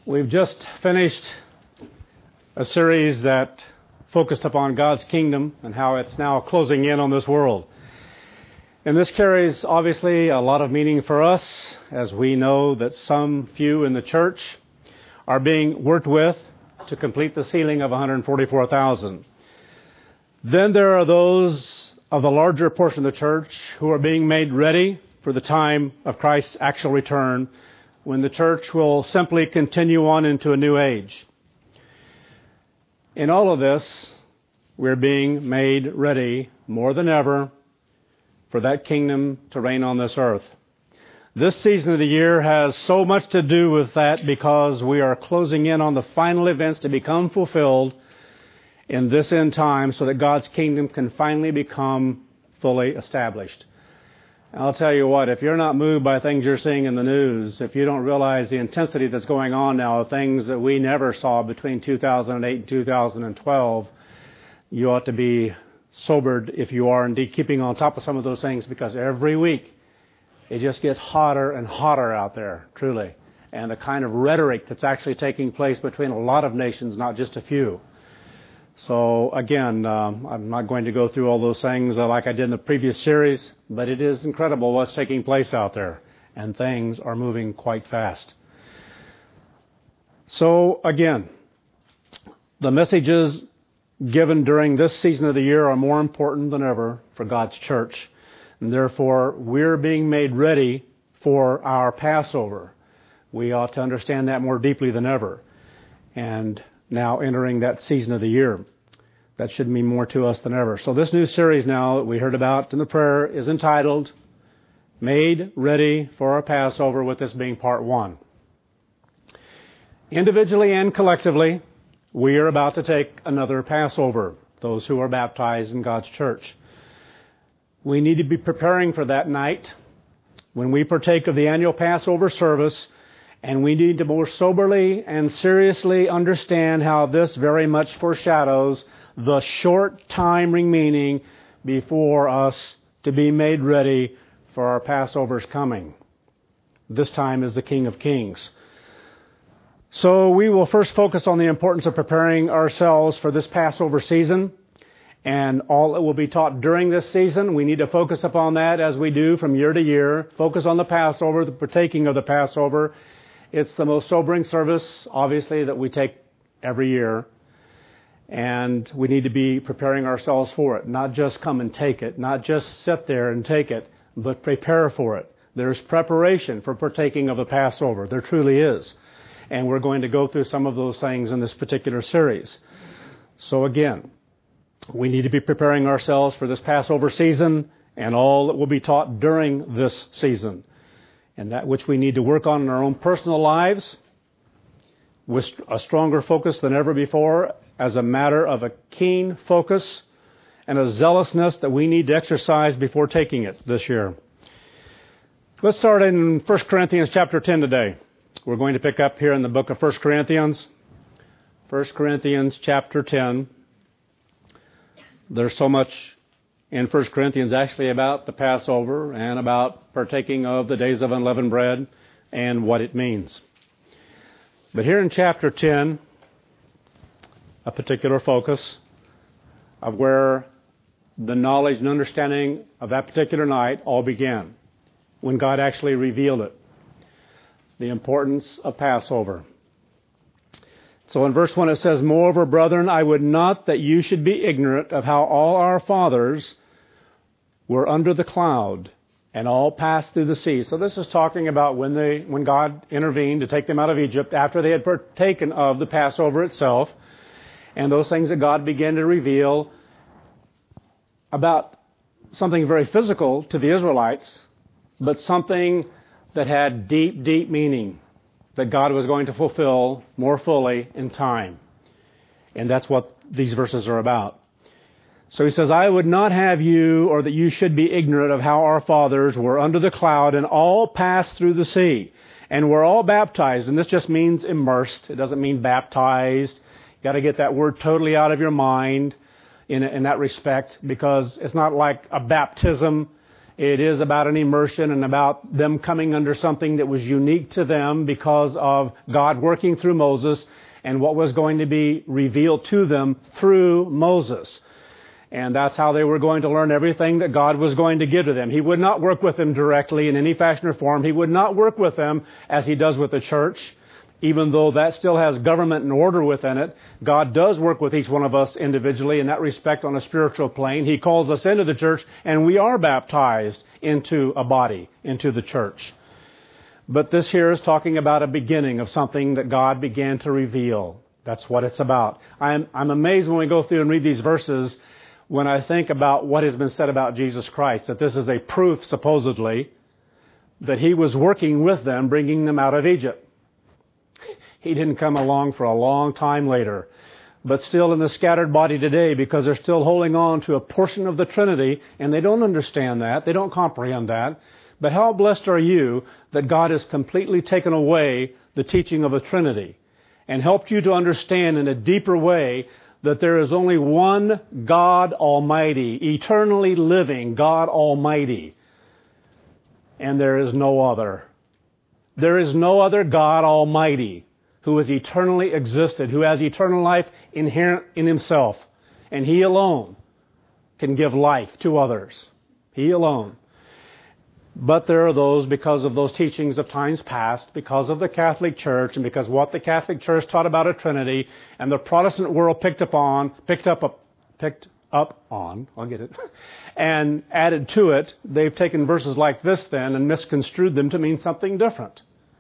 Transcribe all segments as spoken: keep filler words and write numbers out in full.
We've just finished a series that focused upon God's kingdom and how it's now closing in on this world. And this carries obviously a lot of meaning for us, as we know that some few in the church are being worked with to complete the sealing of one hundred forty-four thousand. Then there are those of the larger portion of the church who are being made ready for the time of Christ's actual return, when the church will simply continue on into a new age. In all of this, we're being made ready more than ever for that kingdom to reign on this earth. This season of the year has so much to do with that, because we are closing in on the final events to become fulfilled in this end time, so that God's kingdom can finally become fully established. I'll tell you what, if you're not moved by things you're seeing in the news, if you don't realize the intensity that's going on now, things that we never saw between two thousand eight and two thousand twelve, you ought to be sobered if you are indeed keeping on top of some of those things, because every week it just gets hotter and hotter out there, truly. And the kind of rhetoric that's actually taking place between a lot of nations, not just a few. So again, um, I'm not going to go through all those things uh, like I did in the previous series, but it is incredible what's taking place out there, and things are moving quite fast. So again, the messages given during this season of the year are more important than ever for God's church, and therefore we're being made ready for our Passover. We ought to understand that more deeply than ever. And now entering that season of the year, that should mean more to us than ever. So this new series now that we heard about in the prayer is entitled Made Ready for Our Passover, with this being part one. Individually and collectively, we are about to take another Passover, those who are baptized in God's church. We need to be preparing for that night when we partake of the annual Passover service. And we need to more soberly and seriously understand how this very much foreshadows the short time remaining before us to be made ready for our Passover's coming. This time is the King of Kings. So we will first focus on the importance of preparing ourselves for this Passover season and all that will be taught during this season. We need to focus upon that as we do from year to year. Focus on the Passover, the partaking of the Passover. It's the most sobering service, obviously, that we take every year. And we need to be preparing ourselves for it. Not just come and take it. Not just sit there and take it, but prepare for it. There's preparation for partaking of the Passover. There truly is. And we're going to go through some of those things in this particular series. So again, we need to be preparing ourselves for this Passover season and all that will be taught during this season, and that which we need to work on in our own personal lives with a stronger focus than ever before, as a matter of a keen focus and a zealousness that we need to exercise before taking it this year. Let's start in First Corinthians chapter ten today. We're going to pick up here in the book of First Corinthians. First Corinthians chapter ten. There's so much in First Corinthians actually about the Passover and about partaking of the days of unleavened bread and what it means. But here in chapter ten, a particular focus of where the knowledge and understanding of that particular night all began, when God actually revealed it. The importance of Passover. So in verse one it says, Moreover, brethren, I would not that you should be ignorant of how all our fathers were under the cloud, and all passed through the sea. So this is talking about when they, when God intervened to take them out of Egypt, after they had partaken of the Passover itself, and those things that God began to reveal about something very physical to the Israelites, but something that had deep, deep meaning that God was going to fulfill more fully in time. And that's what these verses are about. So he says, I would not have you, or that you should be ignorant of how our fathers were under the cloud and all passed through the sea, and were all baptized. And this just means immersed. It doesn't mean baptized. You got to get that word totally out of your mind in, in that respect, because it's not like a baptism It is about an immersion and about them coming under something that was unique to them because of God working through Moses and what was going to be revealed to them through Moses. And that's how they were going to learn everything that God was going to give to them. He would not work with them directly in any fashion or form. He would not work with them as He does with the church. Even though that still has government and order within it, God does work with each one of us individually in that respect on a spiritual plane. He calls us into the church, and we are baptized into a body, into the church. But this here is talking about a beginning of something that God began to reveal. That's what it's about. I'm, I'm amazed when we go through and read these verses when I think about what has been said about Jesus Christ, that this is a proof, supposedly, that He was working with them, bringing them out of Egypt. He didn't come along for a long time later. But still in the scattered body today, because they're still holding on to a portion of the Trinity, and they don't understand that, they don't comprehend that. But how blessed are you that God has completely taken away the teaching of a Trinity and helped you to understand in a deeper way that there is only one God Almighty, eternally living God Almighty, and there is no other. There is no other God Almighty who has eternally existed, who has eternal life inherent in Himself, and He alone can give life to others. He alone. But there are those, because of those teachings of times past, because of the Catholic Church, and because what the Catholic Church taught about a Trinity, and the Protestant world picked up on, picked up, picked up on, I'll get it, and added to it, they've taken verses like this then and misconstrued them to mean something different.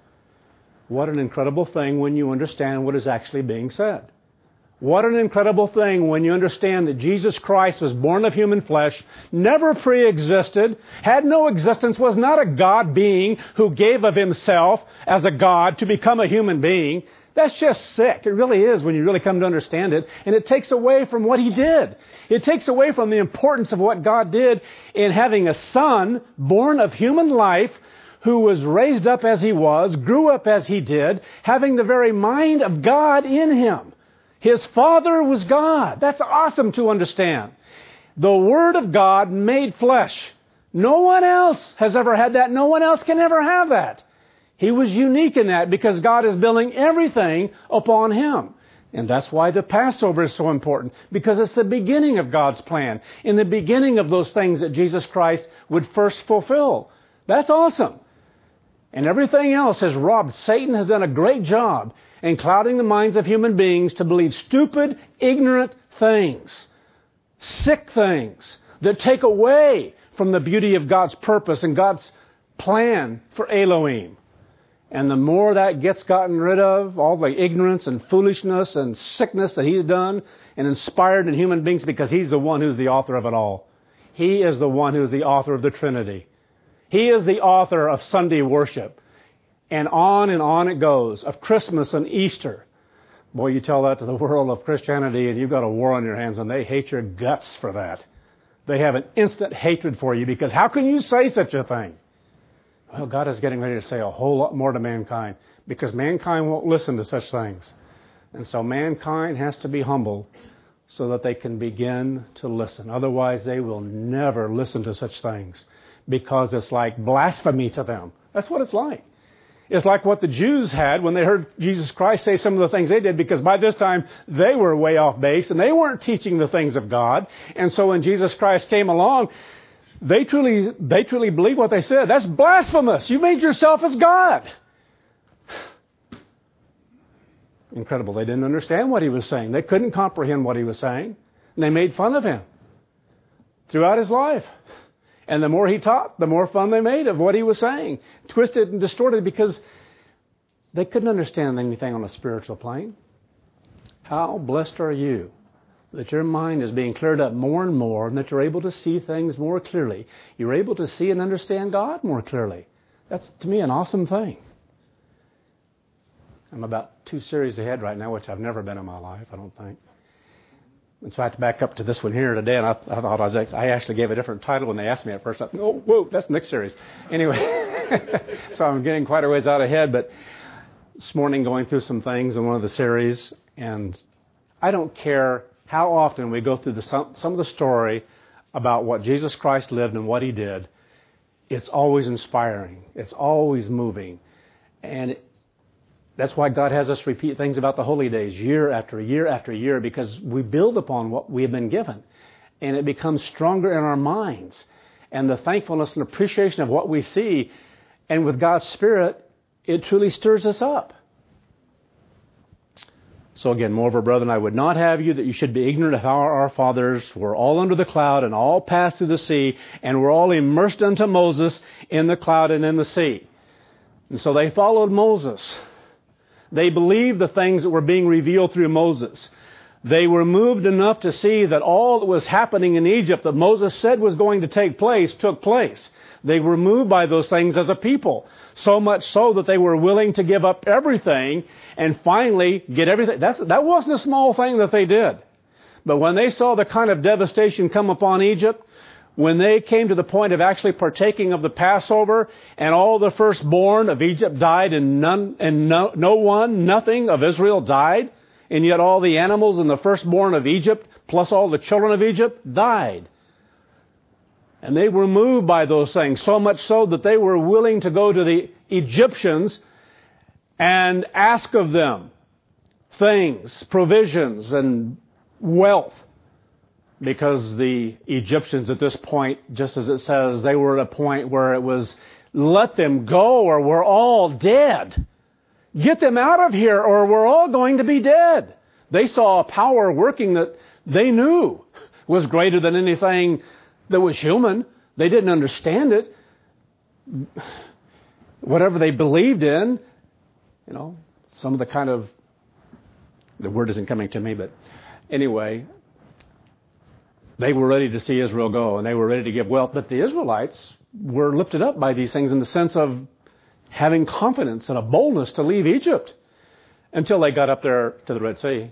What an incredible thing when you understand what is actually being said. What an incredible thing when you understand that Jesus Christ was born of human flesh, never pre-existed, had no existence, was not a God being who gave of Himself as a God to become a human being. That's just sick. It really is when you really come to understand it. And it takes away from what He did. It takes away from the importance of what God did in having a Son born of human life who was raised up as He was, grew up as He did, having the very mind of God in Him. His Father was God. That's awesome to understand. The Word of God made flesh. No one else has ever had that. No one else can ever have that. He was unique in that because God is building everything upon Him. And that's why the Passover is so important, because it's the beginning of God's plan, in the beginning of those things that Jesus Christ would first fulfill. That's awesome. And everything else has robbed. Satan has done a great job in clouding the minds of human beings to believe stupid, ignorant things, sick things that take away from the beauty of God's purpose and God's plan for Elohim. And the more that gets gotten rid of, all the ignorance and foolishness and sickness that He's done and inspired in human beings, because He's the one who's the author of it all. He is the one who's the author of the Trinity. He is the author of Sunday worship. And on and on it goes, of Christmas and Easter. Boy, you tell that to the world of Christianity and you've got a war on your hands, and they hate your guts for that. They have an instant hatred for you because how can you say such a thing? Well, God is getting ready to say a whole lot more to mankind because mankind won't listen to such things. And so mankind has to be humble so that they can begin to listen. Otherwise, they will never listen to such things because it's like blasphemy to them. That's what it's like. It's like what the Jews had when they heard Jesus Christ say some of the things they did, because by this time they were way off base and they weren't teaching the things of God. And so when Jesus Christ came along, they truly, they truly believed what they said. That's blasphemous. You made yourself as God. Incredible. They didn't understand what He was saying. They couldn't comprehend what He was saying. And they made fun of Him throughout His life. And the more He taught, the more fun they made of what He was saying. Twisted and distorted because they couldn't understand anything on a spiritual plane. How blessed are you that your mind is being cleared up more and more and that you're able to see things more clearly. You're able to see and understand God more clearly. That's, to me, an awesome thing. I'm about two series ahead right now, which I've never been in my life, I don't think. And so I have to back up to this one here today, and I, I thought I was, I actually gave a different title when they asked me at first. I thought, oh, whoa, that's the next series. Anyway, so I'm getting quite a ways out ahead, but this morning going through some things in one of the series, and I don't care how often we go through the, some, some of the story about what Jesus Christ lived and what He did. it's always inspiring. It's always moving. And it, that's why God has us repeat things about the holy days year after year after year, because we build upon what we have been given. And it becomes stronger in our minds. And the thankfulness and appreciation of what we see, and with God's Spirit, it truly stirs us up. So again, moreover, brethren, I would not have you that you should be ignorant of how our fathers were all under the cloud and all passed through the sea and were all immersed unto Moses in the cloud and in the sea. And so they followed Moses. They believed the things that were being revealed through Moses. They were moved enough to see that all that was happening in Egypt that Moses said was going to take place took place. They were moved by those things as a people, so much so that they were willing to give up everything and finally get everything. That's, that wasn't a small thing that they did. But when they saw the kind of devastation come upon Egypt, when they came to the point of actually partaking of the Passover, and all the firstborn of Egypt died, and none, and no, no one, nothing of Israel died, and yet all the animals and the firstborn of Egypt, plus all the children of Egypt, died. And they were moved by those things, so much so that they were willing to go to the Egyptians and ask of them things, provisions, and wealth. Because the Egyptians at this point, just as it says, they were at a point where it was, let them go or we're all dead. Get them out of here or we're all going to be dead. They saw a power working that they knew was greater than anything that was human. They didn't understand it. Whatever they believed in, you know, some of the kind of, the word isn't coming to me, but anyway, they were ready to see Israel go, and they were ready to give wealth. But the Israelites were lifted up by these things in the sense of having confidence and a boldness to leave Egypt until they got up there to the Red Sea.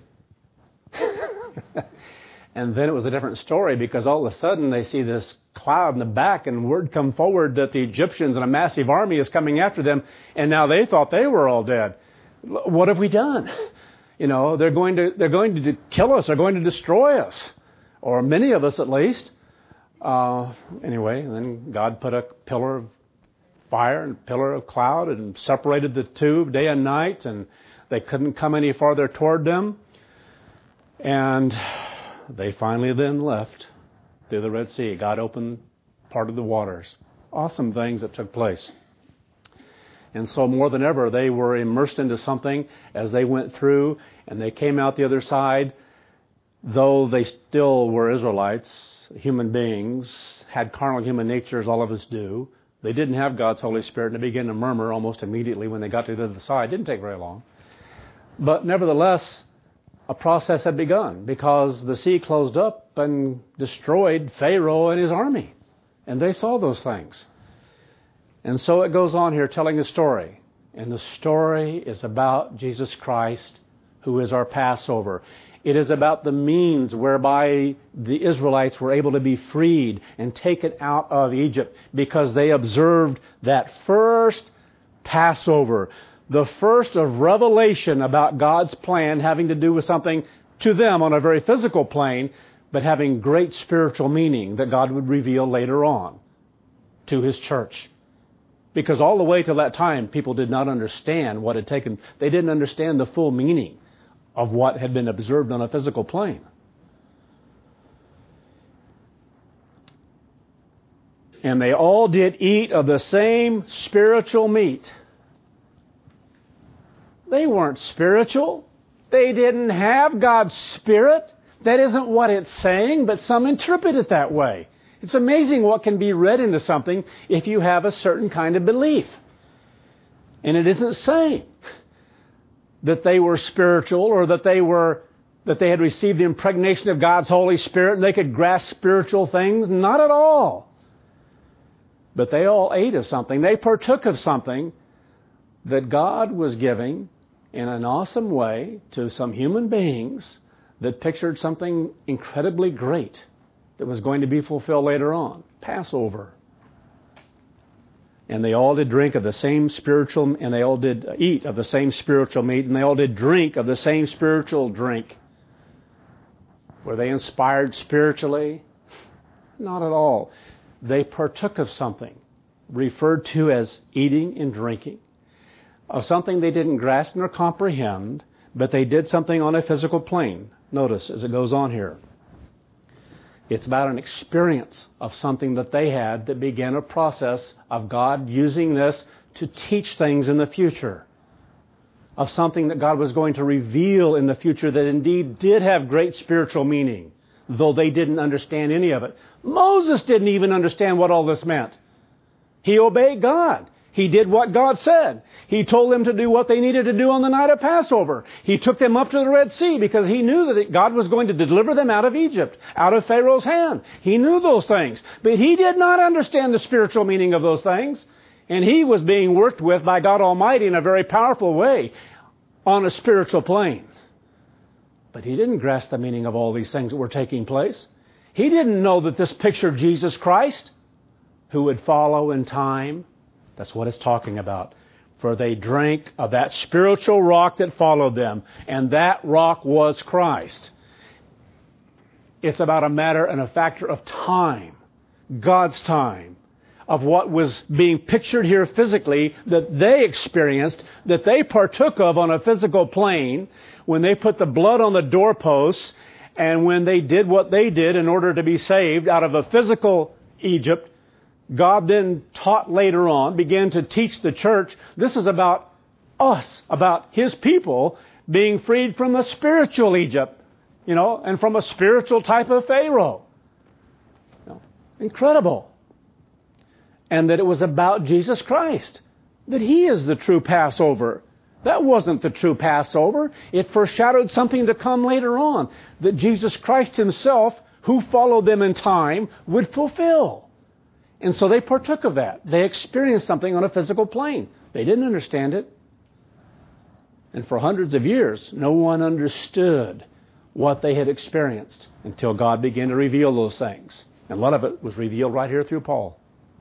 And then it was a different story, because all of a sudden they see this cloud in the back and word come forward that the Egyptians and a massive army is coming after them. And now they thought they were all dead. What have we done? You know, they're going to, they're going to kill us. They're going to destroy us. Or many of us at least. Uh, anyway, and then God put a pillar of fire and a pillar of cloud and separated the two day and night, and they couldn't come any farther toward them. And they finally then left through the Red Sea. God opened part of the waters. Awesome things that took place. And so more than ever, they were immersed into something as they went through, and they came out the other side. Though they still were Israelites, human beings, had carnal human nature as all of us do, they didn't have God's Holy Spirit, and they began to murmur almost immediately when they got to the other side. It didn't take very long. But nevertheless, a process had begun, because the sea closed up and destroyed Pharaoh and his army. And they saw those things. And so it goes on here telling the story. And the story is about Jesus Christ, who is our Passover. It is about the means whereby the Israelites were able to be freed and taken out of Egypt, because they observed that first Passover, the first of revelation about God's plan having to do with something to them on a very physical plane, but having great spiritual meaning that God would reveal later on to His church. Because all the way to that time, people did not understand what had taken. They didn't understand the full meaning of what had been observed on a physical plane. And they all did eat of the same spiritual meat. They weren't spiritual. They didn't have God's Spirit. That isn't what it's saying, but some interpret it that way. It's amazing what can be read into something if you have a certain kind of belief. And it isn't saying that they were spiritual, or that they were that they had received the impregnation of God's Holy Spirit and they could grasp spiritual things. Not at all. But they all ate of something. They partook of something that God was giving in an awesome way to some human beings that pictured something incredibly great that was going to be fulfilled later on. Passover. And they all did drink of the same spiritual, and they all did eat of the same spiritual meat, and they all did drink of the same spiritual drink. Were they inspired spiritually? Not at all. They partook of something. referred to as eating and drinking of something they didn't grasp nor comprehend, but they did something on a physical plane. Notice as it goes on here. It's about an experience of something that they had that began a process of God using this to teach things in the future. Of something that God was going to reveal in the future that indeed did have great spiritual meaning, though they didn't understand any of it. Moses didn't even understand what all this meant. He obeyed God. He did what God said. He told them to do what they needed to do on the night of Passover. He took them up to the Red Sea because he knew that God was going to deliver them out of Egypt, out of Pharaoh's hand. He knew those things. But he did not understand the spiritual meaning of those things. And he was being worked with by God Almighty in a very powerful way on a spiritual plane. But he didn't grasp the meaning of all these things that were taking place. He didn't know that this pictured Jesus Christ, who would follow in time. That's what it's talking about. For they drank of that spiritual rock that followed them, and that rock was Christ. It's about a matter and a factor of time, God's time, of what was being pictured here physically that they experienced, that they partook of on a physical plane when they put the blood on the doorposts and when they did what they did in order to be saved out of a physical Egypt. God then taught later on, began to teach the church, this is about us, about His people being freed from a spiritual Egypt, you know, and from a spiritual type of Pharaoh. You know, incredible. And that it was about Jesus Christ, that He is the true Passover. That wasn't the true Passover. It foreshadowed something to come later on, that Jesus Christ Himself, who followed them in time, would fulfill. And so they partook of that. They experienced something on a physical plane. They didn't understand it. And for hundreds of years, no one understood what they had experienced until God began to reveal those things. And a lot of it was revealed right here through Paul.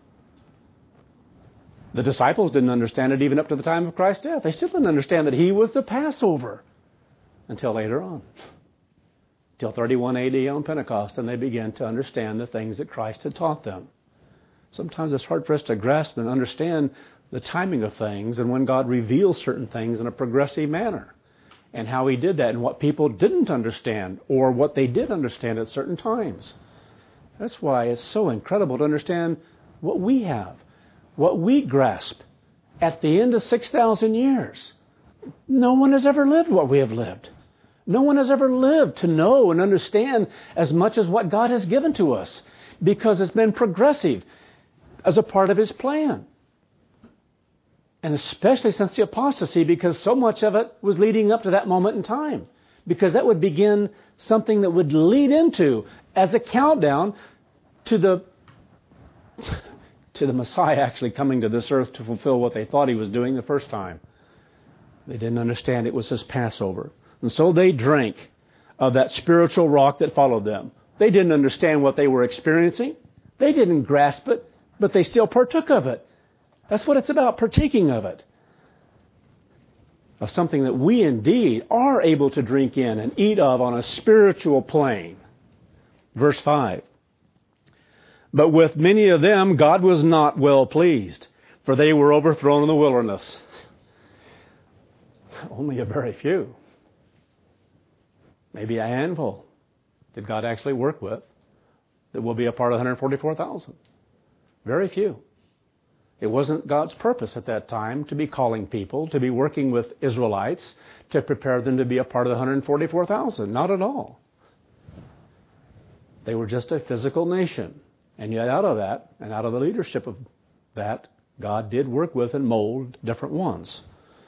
The disciples didn't understand it even up to the time of Christ's death. They still didn't understand that He was the Passover until later on. Till thirty-one A D on Pentecost, and they began to understand the things that Christ had taught them. Sometimes it's hard for us to grasp and understand the timing of things and when God reveals certain things in a progressive manner and how He did that and what people didn't understand or what they did understand at certain times. That's why it's so incredible to understand what we have, what we grasp at the end of six thousand years. No one has ever lived what we have lived. No one has ever lived to know and understand as much as what God has given to us because it's been progressive as a part of His plan. And especially since the apostasy, because so much of it was leading up to that moment in time. Because that would begin something that would lead into, as a countdown, to the to the Messiah actually coming to this earth to fulfill what they thought He was doing the first time. They didn't understand it was His Passover. And so they drank of that spiritual rock that followed them. They didn't understand what they were experiencing. They didn't grasp it. But they still partook of it. That's what it's about, partaking of it. Of something that we indeed are able to drink in and eat of on a spiritual plane. Verse five. But with many of them God was not well pleased, for they were overthrown in the wilderness. Only a very few. Maybe a handful did God actually work with that will be a part of one hundred forty-four thousand. Very few. It wasn't God's purpose at that time to be calling people, to be working with Israelites, to prepare them to be a part of the one hundred forty-four thousand. Not at all. They were just a physical nation. And yet out of that, and out of the leadership of that, God did work with and mold different ones.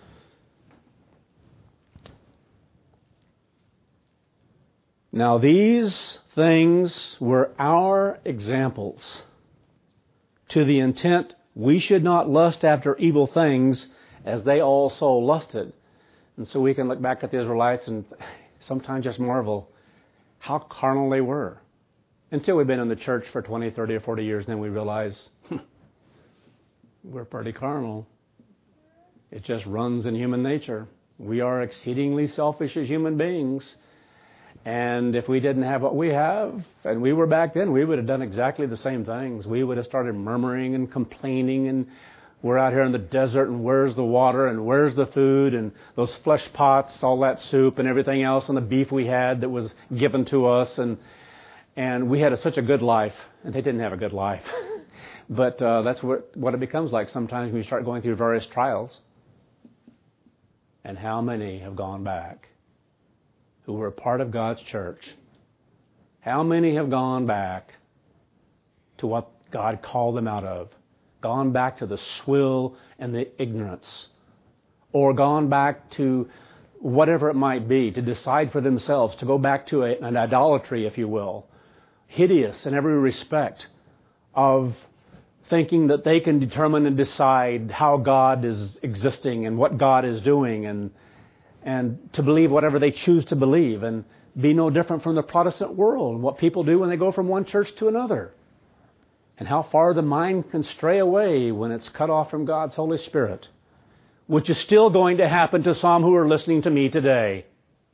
Now these things were our examples, to the intent we should not lust after evil things as they also lusted. And so we can look back at the Israelites and sometimes just marvel how carnal they were. Until we've been in the church for twenty, thirty, or forty years, then we realize hmm, we're pretty carnal. It just runs in human nature. We are exceedingly selfish as human beings. And if we didn't have what we have, and we were back then, we would have done exactly the same things. We would have started murmuring and complaining, and we're out here in the desert, and where's the water, and where's the food, and those flesh pots, all that soup and everything else, and the beef we had that was given to us, and and we had a, such a good life, and they didn't have a good life. But uh, that's what, what it becomes like sometimes when you start going through various trials. And how many have gone back who were a part of God's church? How many have gone back to what God called them out of? Gone back to the swill and the ignorance? Or gone back to whatever it might be, to decide for themselves, to go back to a, an idolatry, if you will, hideous in every respect, of thinking that they can determine and decide how God is existing and what God is doing, and and to believe whatever they choose to believe, and be no different from the Protestant world, what people do when they go from one church to another, and how far the mind can stray away when it's cut off from God's Holy Spirit, which is still going to happen to some who are listening to me today.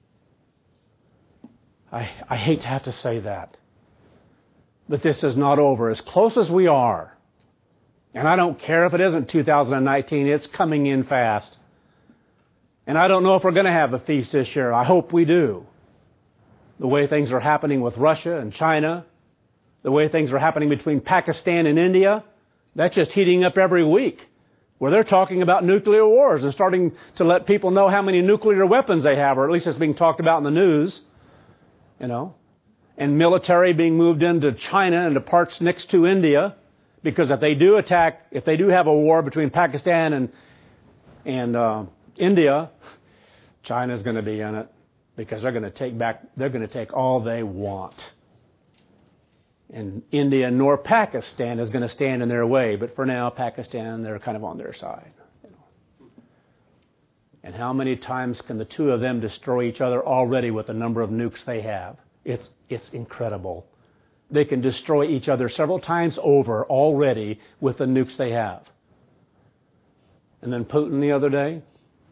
I, I hate to have to say that, but this is not over. As close as we are, and I don't care if it isn't two thousand nineteen, it's coming in fast. And I don't know if we're going to have a feast this year. I hope we do. The way things are happening with Russia and China, the way things are happening between Pakistan and India, that's just heating up every week, where they're talking about nuclear wars and starting to let people know how many nuclear weapons they have, or at least it's being talked about in the news, you know, and military being moved into China and to parts next to India. Because if they do attack, if they do have a war between Pakistan and and uh, India, China's going to be in it, because they're going to take back, they're going to take all they want. And India nor Pakistan is going to stand in their way, but for now, Pakistan, they're kind of on their side. You know. And how many times can the two of them destroy each other already with the number of nukes they have? It's it's incredible. They can destroy each other several times over already with the nukes they have. And then Putin the other day,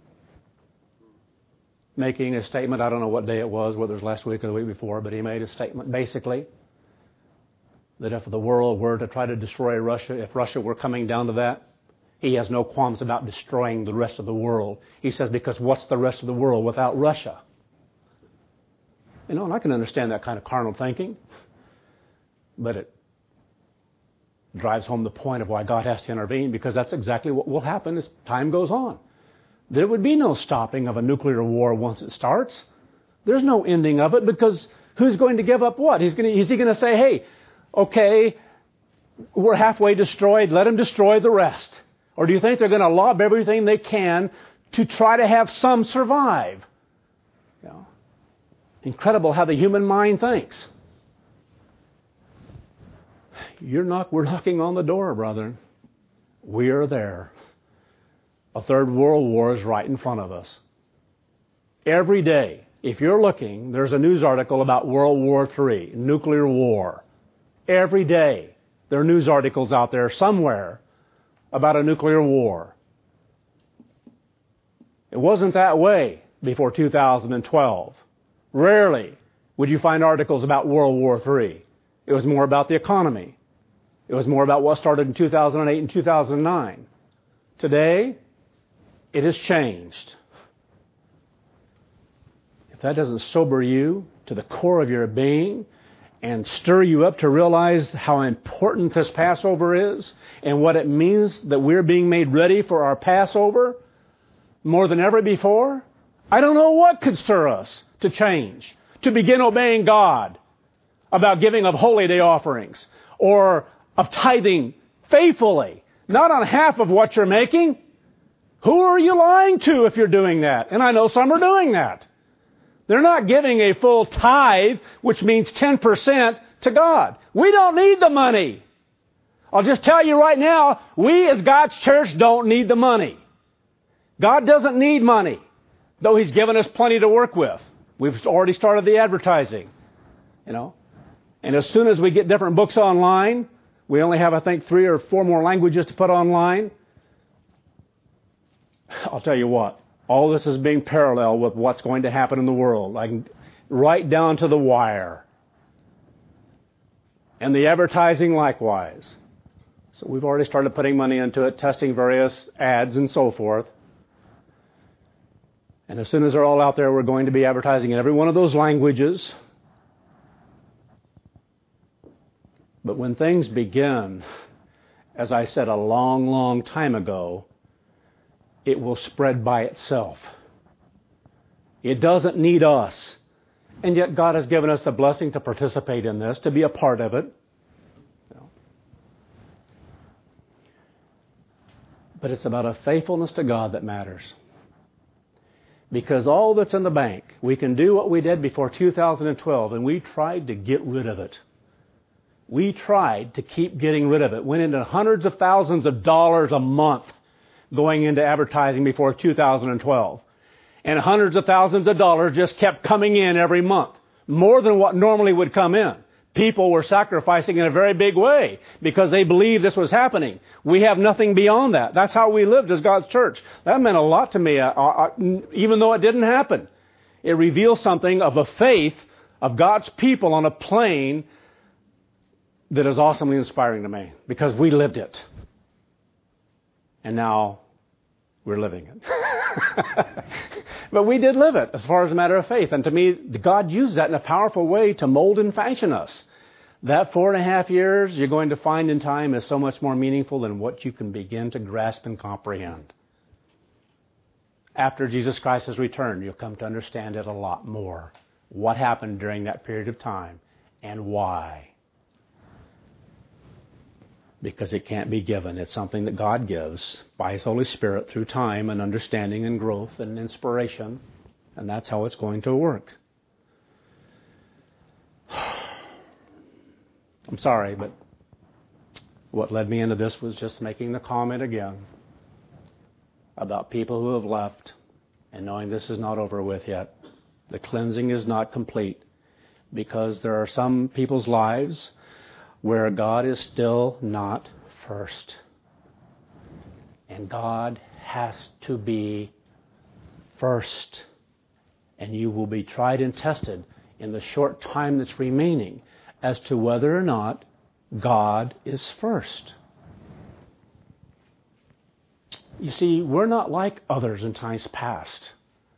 making a statement, I don't know what day it was, whether it was last week or the week before, but he made a statement basically that if the world were to try to destroy Russia, if Russia were coming down to that, he has no qualms about destroying the rest of the world. He says, because what's the rest of the world without Russia? You know, and I can understand that kind of carnal thinking. But it drives home the point of why God has to intervene, because that's exactly what will happen as time goes on. There would be no stopping of a nuclear war once it starts. There's no ending of it, because who's going to give up what? He's going to, is he going to say, hey, okay, we're halfway destroyed, let them destroy the rest? Or do you think they're going to lob everything they can to try to have some survive? You know, incredible how the human mind thinks. You're knock, we're knocking on the door, brethren. We are there. A third world war is right in front of us. Every day, if you're looking, there's a news article about World War Three, nuclear war. Every day, there are news articles out there somewhere about a nuclear war. It wasn't that way before two thousand twelve. Rarely would you find articles about World War Three. It was more about the economy. It was more about what started in two thousand eight and two thousand nine. Today, it has changed. If that doesn't sober you to the core of your being and stir you up to realize how important this Passover is and what it means that we're being made ready for our Passover more than ever before, I don't know what could stir us to change, to begin obeying God about giving of holy day offerings or of tithing faithfully, not on half of what you're making. Who are you lying to if you're doing that? And I know some are doing that. They're not giving a full tithe, which means ten percent to God. We don't need the money. I'll just tell you right now, we as God's church don't need the money. God doesn't need money, though He's given us plenty to work with. We've already started the advertising, you know. And as soon as we get different books online, we only have, I think, three or four more languages to put online. I'll tell you what, all this is being parallel with what's going to happen in the world. I can, right down to the wire. And the advertising likewise. So we've already started putting money into it, testing various ads and so forth. And as soon as they're all out there, we're going to be advertising in every one of those languages. But when things begin, as I said a long, long time ago, it will spread by itself. It doesn't need us. And yet God has given us the blessing to participate in this, to be a part of it. But it's about a faithfulness to God that matters. Because all that's in the bank, we can do what we did before two thousand twelve, and we tried to get rid of it. We tried to keep getting rid of it. Went into hundreds of thousands of dollars a month going into advertising before two thousand twelve. And hundreds of thousands of dollars just kept coming in every month. More than what normally would come in. People were sacrificing in a very big way because they believed this was happening. We have nothing beyond that. That's how we lived as God's church. That meant a lot to me, uh, uh, even though it didn't happen. It reveals something of a faith of God's people on a plane that is awesomely inspiring to me because we lived it. And now we're living it. But we did live it as far as a matter of faith. And to me, God used that in a powerful way to mold and fashion us. That four and a half years you're going to find in time is so much more meaningful than what you can begin to grasp and comprehend. After Jesus Christ has returned, you'll come to understand it a lot more. What happened during that period of time and why. Because it can't be given. It's something that God gives by His Holy Spirit through time and understanding and growth and inspiration. And that's how it's going to work. I'm sorry, but what led me into this was just making the comment again about people who have left and knowing this is not over with yet. The cleansing is not complete because there are some people's lives where God is still not first. And God has to be first. And you will be tried and tested in the short time that's remaining as to whether or not God is first. You see, we're not like others in times past.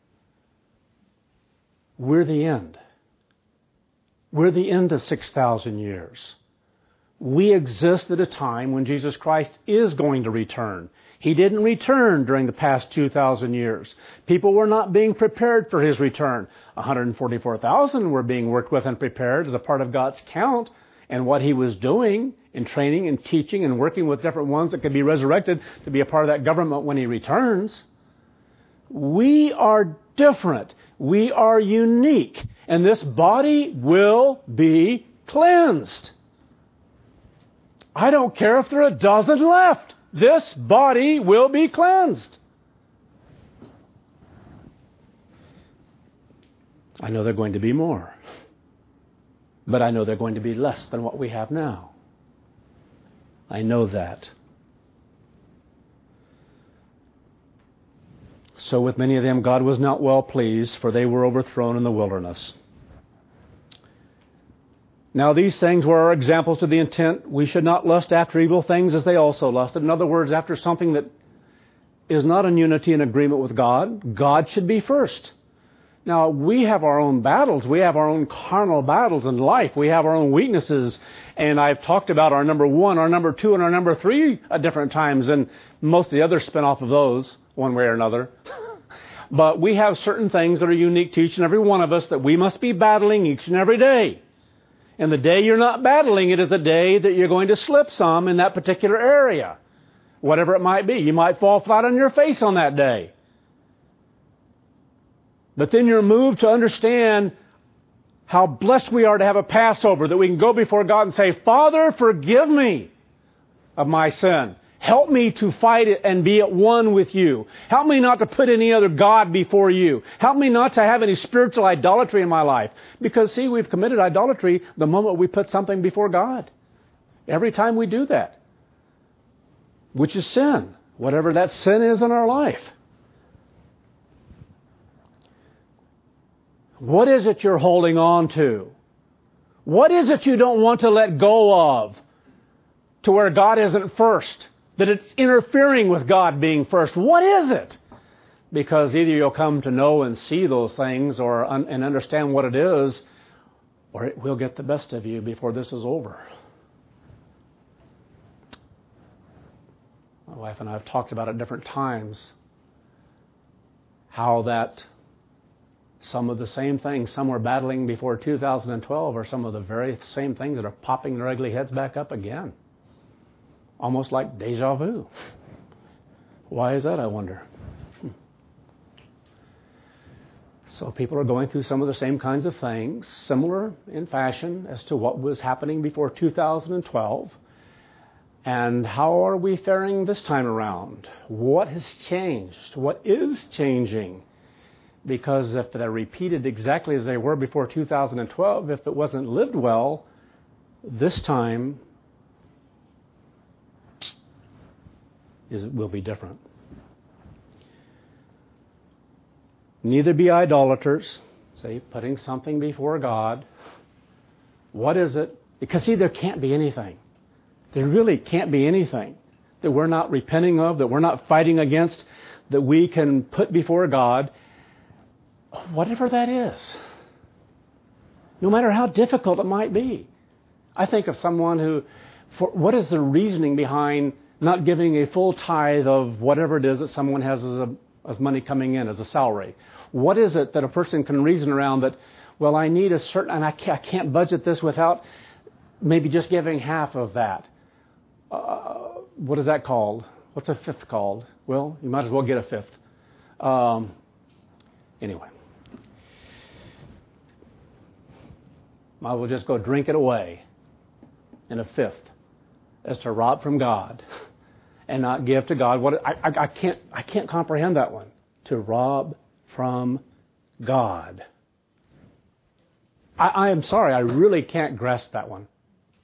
We're the end. We're the end of six thousand years. We exist at a time when Jesus Christ is going to return. He didn't return during the past two thousand years. People were not being prepared for His return. one hundred forty-four thousand were being worked with and prepared as a part of God's count and what He was doing in training and teaching and working with different ones that could be resurrected to be a part of that government when He returns. We are different. We are unique. And this body will be cleansed. I don't care if there are a dozen left. This body will be cleansed. I know there are going to be more. But I know they're going to be less than what we have now. I know that. So with many of them, God was not well pleased, for they were overthrown in the wilderness. Now these things were examples to the intent we should not lust after evil things as they also lusted. In other words, after something that is not in unity and agreement with God, God should be first. Now we have our own battles. We have our own carnal battles in life. We have our own weaknesses. And I've talked about our number one, our number two, and our number three at different times. And most of the others spin off of those one way or another. But we have certain things that are unique to each and every one of us that we must be battling each and every day. And the day you're not battling it is the day that you're going to slip some in that particular area. Whatever it might be. You might fall flat on your face on that day. But then you're moved to understand how blessed we are to have a Passover, that we can go before God and say, Father, forgive me of my sin. Help me to fight it and be at one with you. Help me not to put any other God before you. Help me not to have any spiritual idolatry in my life. Because, see, we've committed idolatry the moment we put something before God. Every time we do that. Which is sin. Whatever that sin is in our life. What is it you're holding on to? What is it you don't want to let go of to where God isn't first? That it's interfering with God being first. What is it? Because either you'll come to know and see those things or un- and understand what it is, or it will get the best of you before this is over. My wife and I have talked about at different times how that some of the same things some were battling before two thousand twelve are some of the very same things that are popping their ugly heads back up again. Almost like deja vu. Why is that, I wonder? So people are going through some of the same kinds of things, similar in fashion as to what was happening before two thousand twelve. And how are we faring this time around? What has changed? What is changing? Because if they're repeated exactly as they were before two thousand twelve, if it wasn't lived well, this time is will be different. Neither be idolaters, say, putting something before God. What is it? Because see, there can't be anything. There really can't be anything that we're not repenting of, that we're not fighting against, that we can put before God, whatever that is. No matter how difficult it might be. I think of someone who, for, what is the reasoning behind not giving a full tithe of whatever it is that someone has as, a, as money coming in, as a salary? What is it that a person can reason around that, well, I need a certain, and I can't, I can't budget this without maybe just giving half of that? Uh, what is that called? What's a fifth called? Well, you might as well get a fifth. Um, anyway. Might as well just go drink it away in a fifth as to rob from God and not give to God. What I, I, I can't I can't comprehend that one. To rob from God. I, I am sorry, I really can't grasp that one.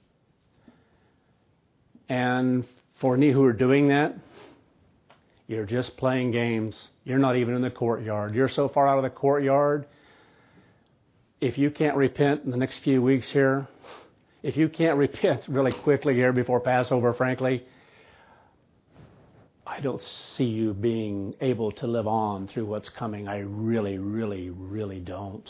And for any who are doing that, you're just playing games. You're not even in the courtyard. You're so far out of the courtyard. If you can't repent in the next few weeks here, if you can't repent really quickly here before Passover, frankly, I don't see you being able to live on through what's coming. I really, really, really don't.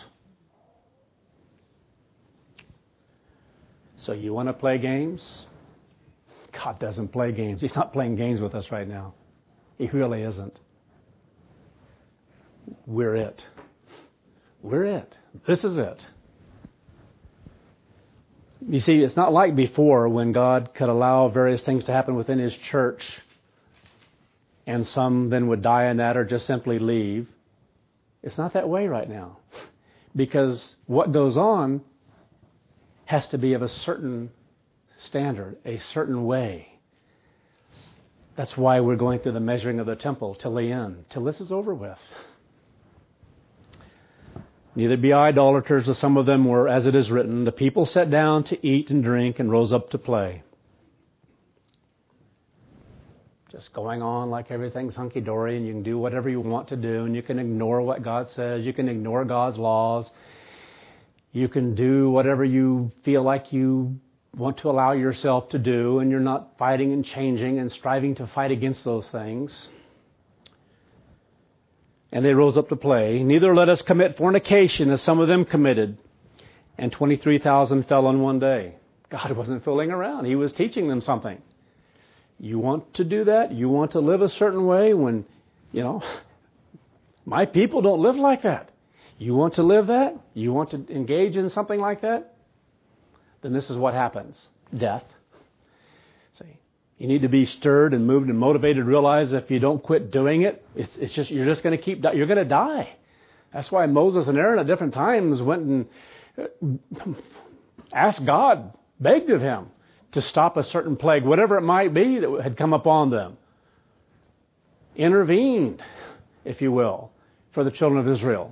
So you want to play games? God doesn't play games. He's not playing games with us right now. He really isn't. We're it. We're it. This is it. You see, it's not like before when God could allow various things to happen within His church and some then would die in that or just simply leave. It's not that way right now. Because what goes on has to be of a certain standard, a certain way. That's why we're going through the measuring of the temple till the end, till this is over with. Neither be idolaters, as some of them were, as it is written, the people sat down to eat and drink and rose up to play. Just going on like everything's hunky-dory and you can do whatever you want to do and you can ignore what God says, you can ignore God's laws, you can do whatever you feel like you want to allow yourself to do, and you're not fighting and changing and striving to fight against those things. And they rose up to play. Neither let us commit fornication, as some of them committed. And twenty-three thousand fell in one day. God wasn't fooling around. He was teaching them something. You want to do that? You want to live a certain way when, you know, my people don't live like that. You want to live that? You want to engage in something like that? Then this is what happens. Death. See, you need to be stirred and moved and motivated. Realize if you don't quit doing it, it's, it's just you're just going to keep you're going to die. That's why Moses and Aaron at different times went and asked God, begged of Him to stop a certain plague, whatever it might be that had come upon them. Intervened, if you will, for the children of Israel.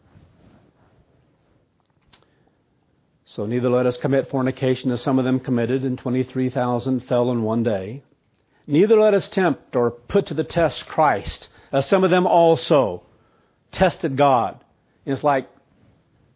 So neither let us commit fornication, as some of them committed, and twenty-three thousand fell in one day. Neither let us tempt or put to the test Christ, as some of them also tested God. And it's like,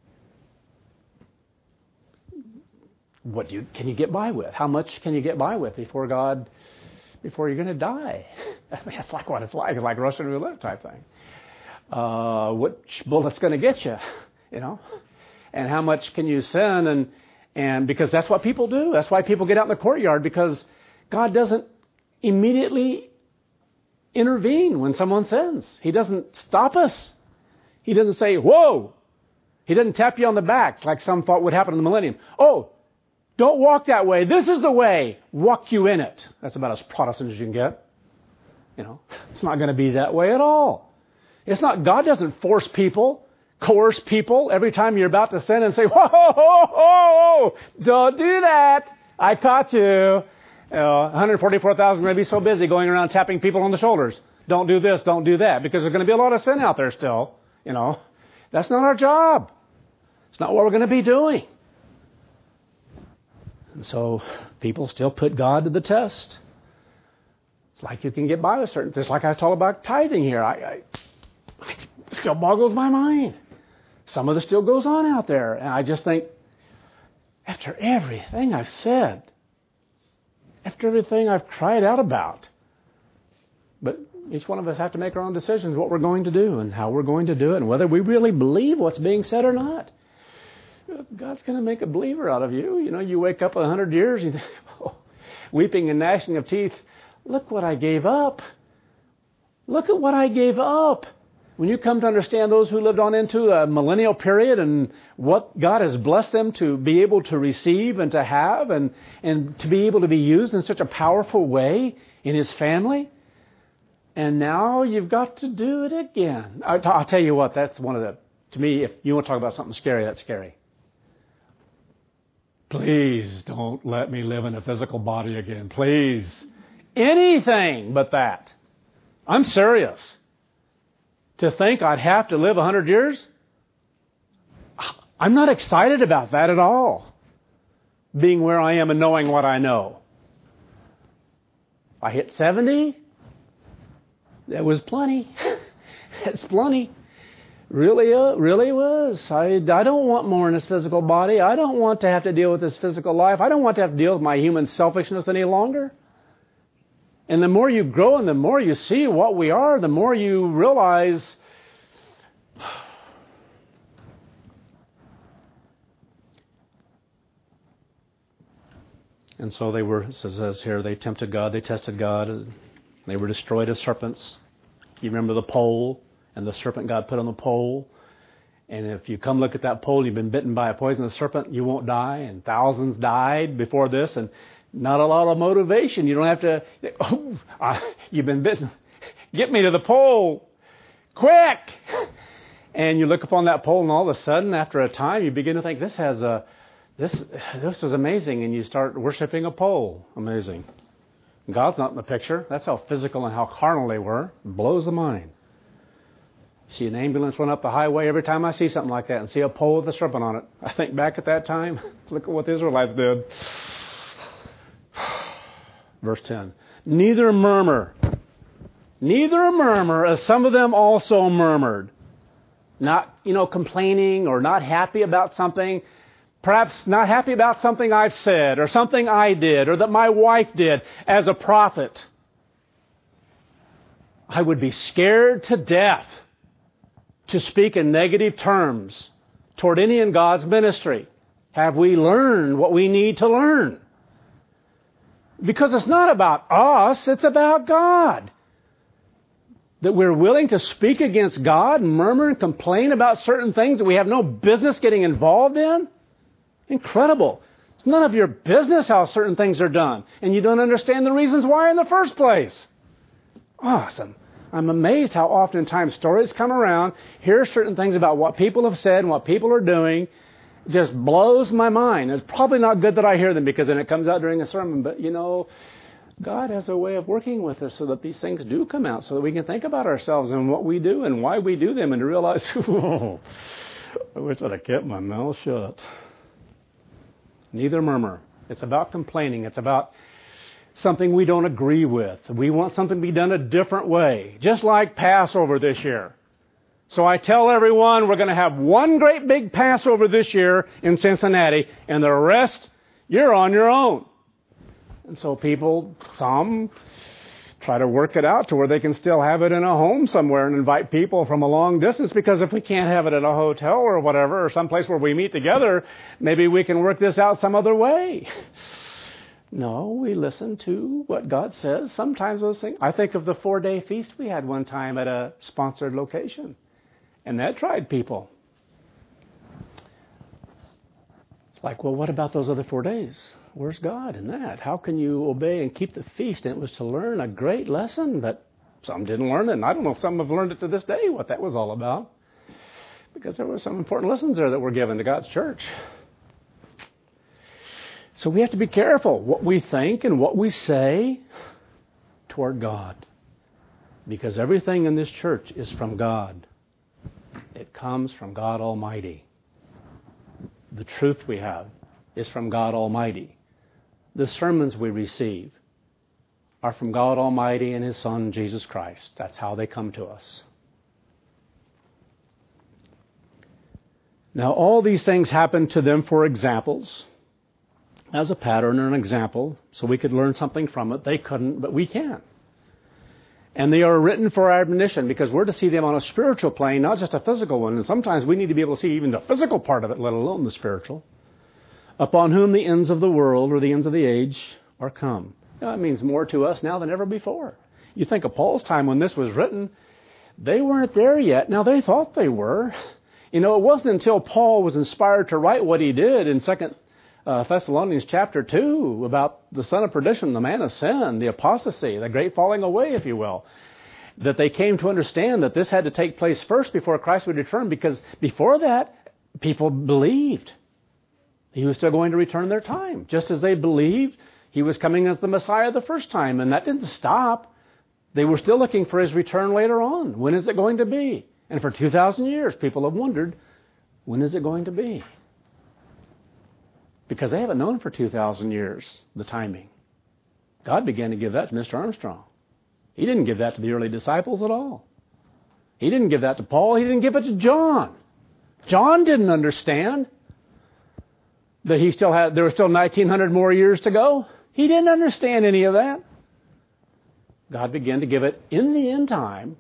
what do you, can you get by with? How much can you get by with before God, before you're going to die? I mean, that's like what it's like. It's like Russian roulette type thing. Uh, which bullet's going to get you, you know? And how much can you sin? And, and because that's what people do. That's why people get out in the courtyard, because God doesn't immediately intervene when someone sins. He doesn't stop us. He doesn't say, whoa. He doesn't tap you on the back like some thought would happen in the millennium. Oh, don't walk that way. This is the way. Walk you in it. That's about as Protestant as you can get. You know, it's not going to be that way at all. It's not, God doesn't force people, coerce people every time you're about to sin and say, whoa, whoa, whoa, whoa, don't do that. I caught you. You know, one hundred forty-four thousand are going to be so busy going around tapping people on the shoulders. Don't do this, don't do that, because there's going to be a lot of sin out there still. You know, that's not our job. It's not what we're going to be doing. And so people still put God to the test. It's like you can get by with certain, just like I told about tithing here. I, I, it still boggles my mind. Some of this still goes on out there. And I just think, after everything I've said, after everything I've cried out about, but each one of us have to make our own decisions what we're going to do and how we're going to do it and whether we really believe what's being said or not. God's going to make a believer out of you. You know, you wake up a hundred years, and you think, oh, weeping and gnashing of teeth. Look what I gave up. Look at what I gave up. When you come to understand those who lived on into a millennial period and what God has blessed them to be able to receive and to have and, and to be able to be used in such a powerful way in His family. And now you've got to do it again. I'll tell you what, that's one of the, to me, if you want to talk about something scary, that's scary. Please don't let me live in a physical body again. Please. Anything but that. I'm serious. To think I'd have to live a hundred years? I'm not excited about that at all. Being where I am and knowing what I know. I hit seventy. That was plenty. That's plenty. Really, uh, really was. I, I don't want more in this physical body. I don't want to have to deal with this physical life. I don't want to have to deal with my human selfishness any longer. And the more you grow and the more you see what we are, the more you realize and so they were, it says here, they tempted God, they tested God, they were destroyed as serpents. You remember the pole and the serpent God put on the pole? And if you come look at that pole, you've been bitten by a poisonous serpent, you won't die. And thousands died before this, and not a lot of motivation. You don't have to, oh, I, you've been bitten. Get me to the pole. Quick! And you look upon that pole, and all of a sudden, after a time, you begin to think, this has a, this, this is amazing. And you start worshiping a pole. Amazing. God's not in the picture. That's how physical and how carnal they were. It blows the mind. See an ambulance run up the highway. Every time I see something like that and see a pole with a serpent on it, I think back at that time. Look at what the Israelites did. Verse ten. Neither murmur. Neither murmur, as some of them also murmured. Not, you know, complaining or not happy about something. Perhaps not happy about something I've said or something I did or that my wife did as a prophet. I would be scared to death to speak in negative terms toward any in God's ministry. Have we learned what we need to learn? Because it's not about us, it's about God. That we're willing to speak against God and murmur and complain about certain things that we have no business getting involved in. Incredible. It's none of your business how certain things are done. And you don't understand the reasons why in the first place. Awesome. I'm amazed how oftentimes stories come around, hear certain things about what people have said and what people are doing. It just blows my mind. It's probably not good that I hear them because then it comes out during a sermon. But, you know, God has a way of working with us so that these things do come out so that we can think about ourselves and what we do and why we do them and to realize, oh, I wish I'd have kept my mouth shut. Neither murmur. It's about complaining. It's about something we don't agree with. We want something to be done a different way. Just like Passover this year. So I tell everyone we're going to have one great big Passover this year in Cincinnati, and the rest You're on your own. And so people, some try to work it out to where they can still have it in a home somewhere and invite people from a long distance, because if we can't have it at a hotel or whatever, or someplace where we meet together, maybe we can work this out some other way. No, we listen to what God says. Sometimes those things. I think of the four-day feast we had one time at a sponsored location, and that tried people. It's like, well, what about those other four days? Where's God in that? How can you obey and keep the feast? And it was to learn a great lesson, but some didn't learn it. And I don't know if some have learned it to this day, what that was all about, because there were some important lessons there that were given to God's church. So we have to be careful what we think and what we say toward God, because everything in this church is from God. It comes from God Almighty. The truth we have is from God Almighty. The sermons we receive are from God Almighty and His Son, Jesus Christ. That's how they come to us. Now, all these things happened to them for examples, as a pattern or an example, so we could learn something from it. They couldn't, but we can. And they are written for our admonition, because we're to see them on a spiritual plane, not just a physical one. And sometimes we need to be able to see even the physical part of it, let alone the spiritual. Upon whom the ends of the world, or the ends of the age, are come. Now, that means more to us now than ever before. You think of Paul's time when this was written, they weren't there yet. Now, they thought they were. You know, it wasn't until Paul was inspired to write what he did in Second Uh, Thessalonians chapter two about the son of perdition, the man of sin, the apostasy, the great falling away, if you will, that they came to understand that this had to take place first before Christ would return, because before that, people believed He was still going to return their time, just as they believed He was coming as the Messiah the first time, and that didn't stop. They were still looking for His return later on. When is it going to be? And for two thousand years, people have wondered, when is it going to be? Because they haven't known for two thousand years the timing. God began to give that to Mister Armstrong. He didn't give that to the early disciples at all. He didn't give that to Paul. He didn't give it to John. John didn't understand that he still had, there were still nineteen hundred more years to go. He didn't understand any of that. God began to give it in the end time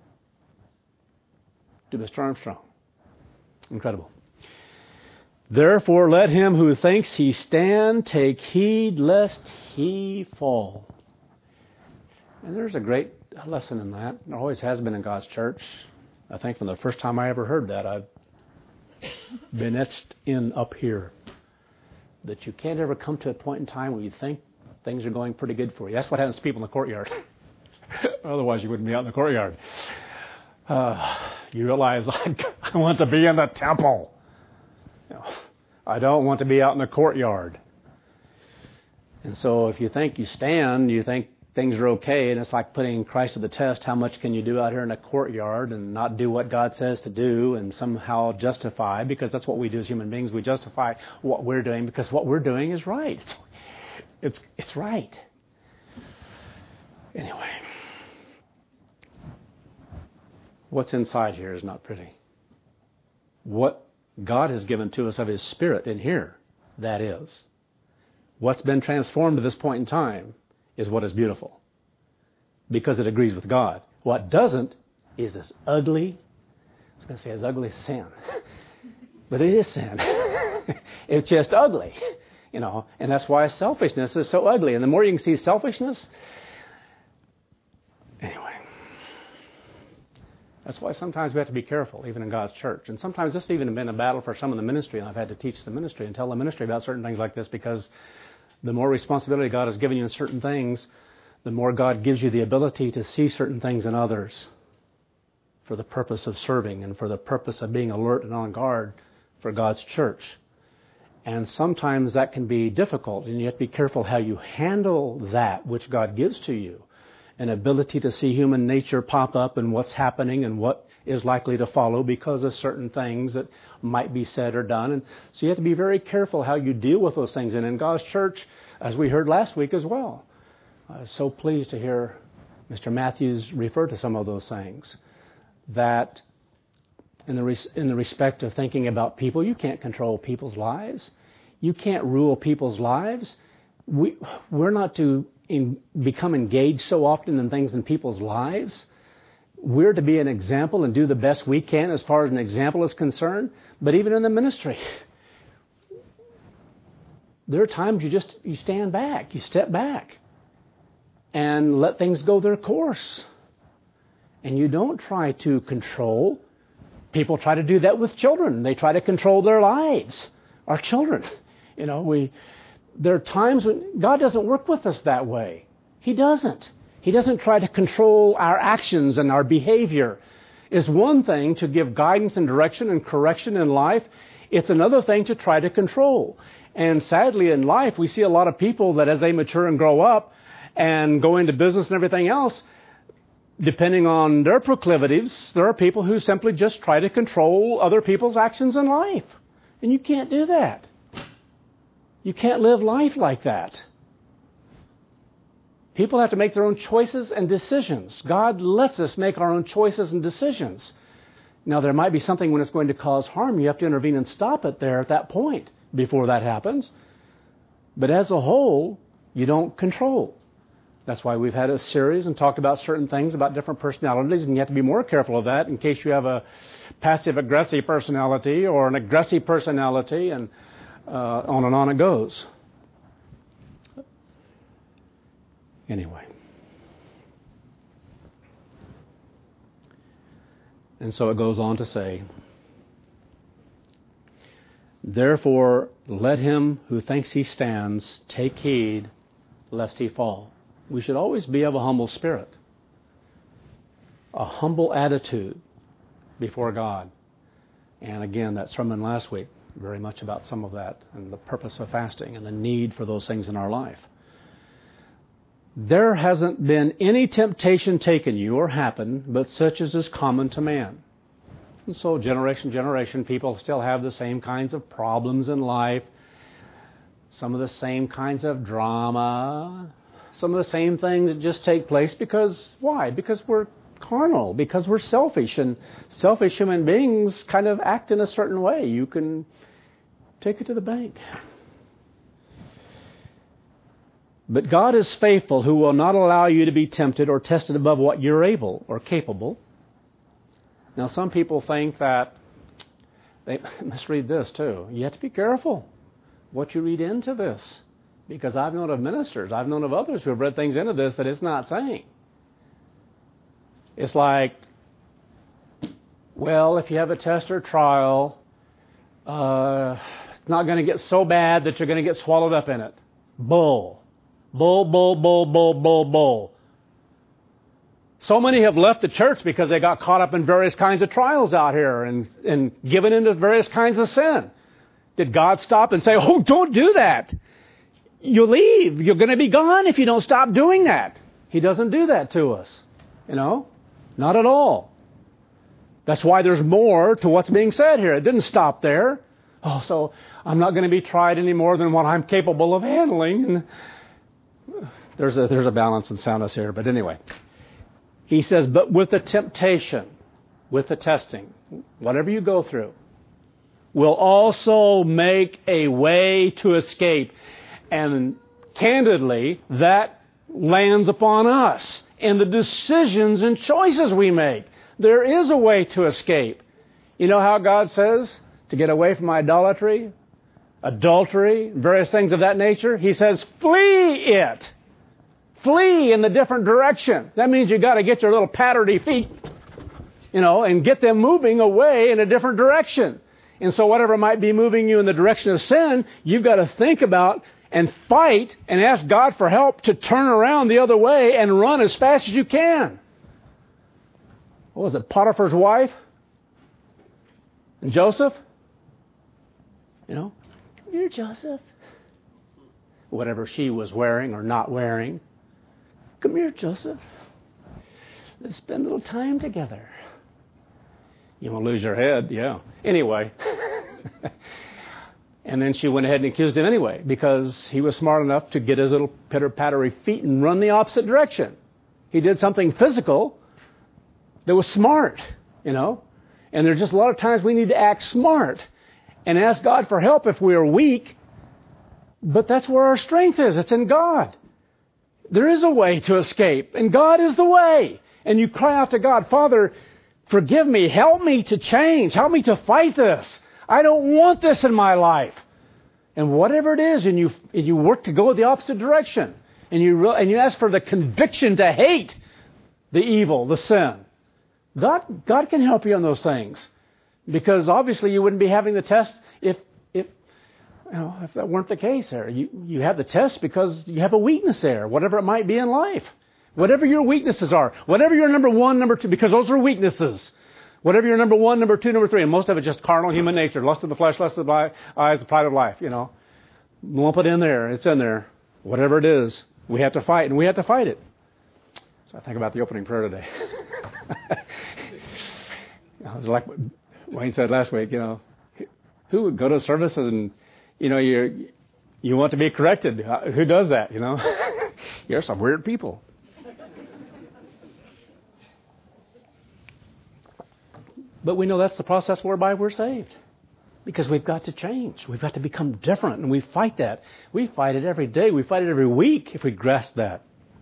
to Mister Armstrong. Incredible. Therefore, let him who thinks he stand take heed lest he fall. And there's a great lesson in that. There always has been in God's church. I think from the first time I ever heard that, I've been etched in up here. That you can't ever come to a point in time where you think things are going pretty good for you. That's what happens to people in the courtyard. Otherwise, you wouldn't be out in the courtyard. Uh, you realize, like, I want to be in the temple. You know, I don't want to be out in the courtyard. And so if you think you stand, you think things are okay, and it's like putting Christ to the test. How much can you do out here in a courtyard and not do what God says to do and somehow justify? Because that's what we do as human beings. We justify what we're doing because what we're doing is right. It's it's, it's right. Anyway, what's inside here is not pretty. What God has given to us of His Spirit in here, that is. What's been transformed to this point in time is what is beautiful, because it agrees with God. What doesn't is as ugly, I was going to say as ugly as sin, but it is sin. It's just ugly, you know, and that's why selfishness is so ugly. And the more you can see selfishness, anyway. That's why sometimes we have to be careful, even in God's church. And sometimes this has even been a battle for some of the ministry, and I've had to teach the ministry and tell the ministry about certain things like this, because the more responsibility God has given you in certain things, the more God gives you the ability to see certain things in others for the purpose of serving and for the purpose of being alert and on guard for God's church. And sometimes that can be difficult, and you have to be careful how you handle that which God gives to you. An ability to see human nature pop up and what's happening and what is likely to follow because of certain things that might be said or done. And so you have to be very careful how you deal with those things. And in God's church, as we heard last week as well, I was so pleased to hear Mister Matthews refer to some of those things. That in the res- in the respect of thinking about people, you can't control people's lives. You can't rule people's lives. We, we're not to in, become engaged so often in things in people's lives. We're to be an example and do the best we can as far as an example is concerned. But even in the ministry, there are times you just you stand back, you step back, and let things go their course. And you don't try to control. People try to do that with children. They try to control their lives. Our children, you know, we. There are times when God doesn't work with us that way. He doesn't. He doesn't try to control our actions and our behavior. It's one thing to give guidance and direction and correction in life. It's another thing to try to control. And sadly in life, we see a lot of people that as they mature and grow up and go into business and everything else, depending on their proclivities, there are people who simply just try to control other people's actions in life. And you can't do that. You can't live life like that. People have to make their own choices and decisions. God lets us make our own choices and decisions. Now, there might be something when it's going to cause harm. You have to intervene and stop it there at that point before that happens. But as a whole, you don't control. That's why we've had a series and talked about certain things about different personalities, and you have to be more careful of that in case you have a passive-aggressive personality or an aggressive personality, and uh, on and on it goes. Anyway. And so it goes on to say, therefore, let him who thinks he stands take heed lest he fall. We should always be of a humble spirit, a humble attitude before God. And again, that sermon last week, very much about some of that and the purpose of fasting and the need for those things in our life. There hasn't been any temptation taken you or happened, but such as is common to man. And so generation to generation, people still have the same kinds of problems in life, some of the same kinds of drama, some of the same things that just take place because, why? Because we're carnal, because we're selfish, and selfish human beings kind of act in a certain way. You can take it to the bank. But God is faithful, who will not allow you to be tempted or tested above what you're able or capable. Now, some people think that, they must read this too. You have to be careful what you read into this. Because I've known of ministers, I've known of others who have read things into this that it's not saying. It's like, well, if you have a test or trial, uh, it's not going to get so bad that you're going to get swallowed up in it. Bull. Bull, bull, bull, bull, bull, bull. So many have left the church because they got caught up in various kinds of trials out here and, and given into various kinds of sin. Did God stop and say, oh, don't do that? You leave. You're going to be gone if you don't stop doing that. He doesn't do that to us. You know? Not at all. That's why there's more to what's being said here. It didn't stop there. Oh, so I'm not going to be tried any more than what I'm capable of handling. And there's a, there's a balance and soundness here. But anyway, he says, but with the temptation, with the testing, whatever you go through, will also make a way to escape. And candidly, that lands upon us and the decisions and choices we make. There is a way to escape. You know how God says to get away from idolatry, adultery, various things of that nature? He says, flee it. Flee in the different direction. That means you got to get your little pattery feet, you know, and get them moving away in a different direction. And so whatever might be moving you in the direction of sin, you've got to think about and fight and ask God for help to turn around the other way and run as fast as you can. What was it, Potiphar's wife? And Joseph? You know, come here, Joseph. Whatever she was wearing or not wearing. Come here, Joseph. Let's spend a little time together. You won't lose your head, yeah. Anyway. And then she went ahead and accused him anyway, because he was smart enough to get his little pitter-pattery feet and run the opposite direction. He did something physical that was smart, you know. And there's just a lot of times we need to act smart and ask God for help if we are weak But that's where our strength is. It's in God. There is a way to escape, and God is the way. And you cry out to God, Father, forgive me, help me to change, help me to fight this. I don't want this in my life. And whatever it is, and you and you work to go the opposite direction, and you re- and you ask for the conviction to hate the evil, the sin. God God can help you on those things, because obviously you wouldn't be having the test if if you know, if that weren't the case. There, you you have the test because you have a weakness there, whatever it might be in life, whatever your weaknesses are, whatever your number one, number two, because those are weaknesses. Whatever your number one, number two, number three, and most of it's just carnal human nature, lust of the flesh, lust of the eyes, the pride of life, you know. Lump it in there. It's in there. Whatever it is, we have to fight, and we have to fight it. So I think about the opening prayer today. It was like Wayne said last week, you know, who would go to services and, you know, you you want to be corrected? Who does that, you know? You're some weird people. But we know that's the process whereby we're saved. Because we've got to change. We've got to become different. And we fight that. We fight it every day. We fight it every week if we grasp that.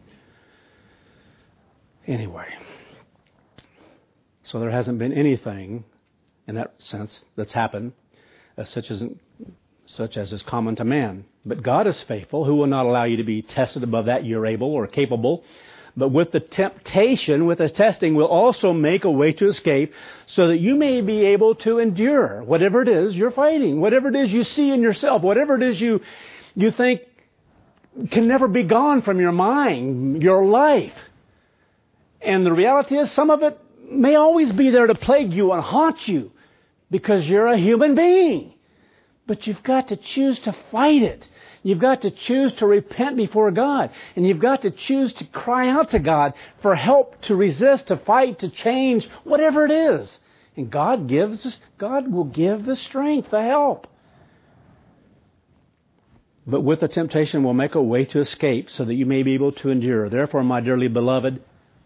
Anyway. So there hasn't been anything in that sense that's happened as such as such as is common to man. But God is faithful, who will not allow you to be tested above that you're able or capable. But with the temptation, with the testing, will also make a way to escape so that you may be able to endure whatever it is you're fighting, whatever it is you see in yourself, whatever it is you you think can never be gone from your mind, your life. And the reality is some of it may always be there to plague you and haunt you because you're a human being. But you've got to choose to fight it. You've got to choose to repent before God. And you've got to choose to cry out to God for help to resist, to fight, to change, whatever it is. And God gives, God will give the strength, the help. But with the temptation will make a way to escape so that you may be able to endure. Therefore, my dearly beloved,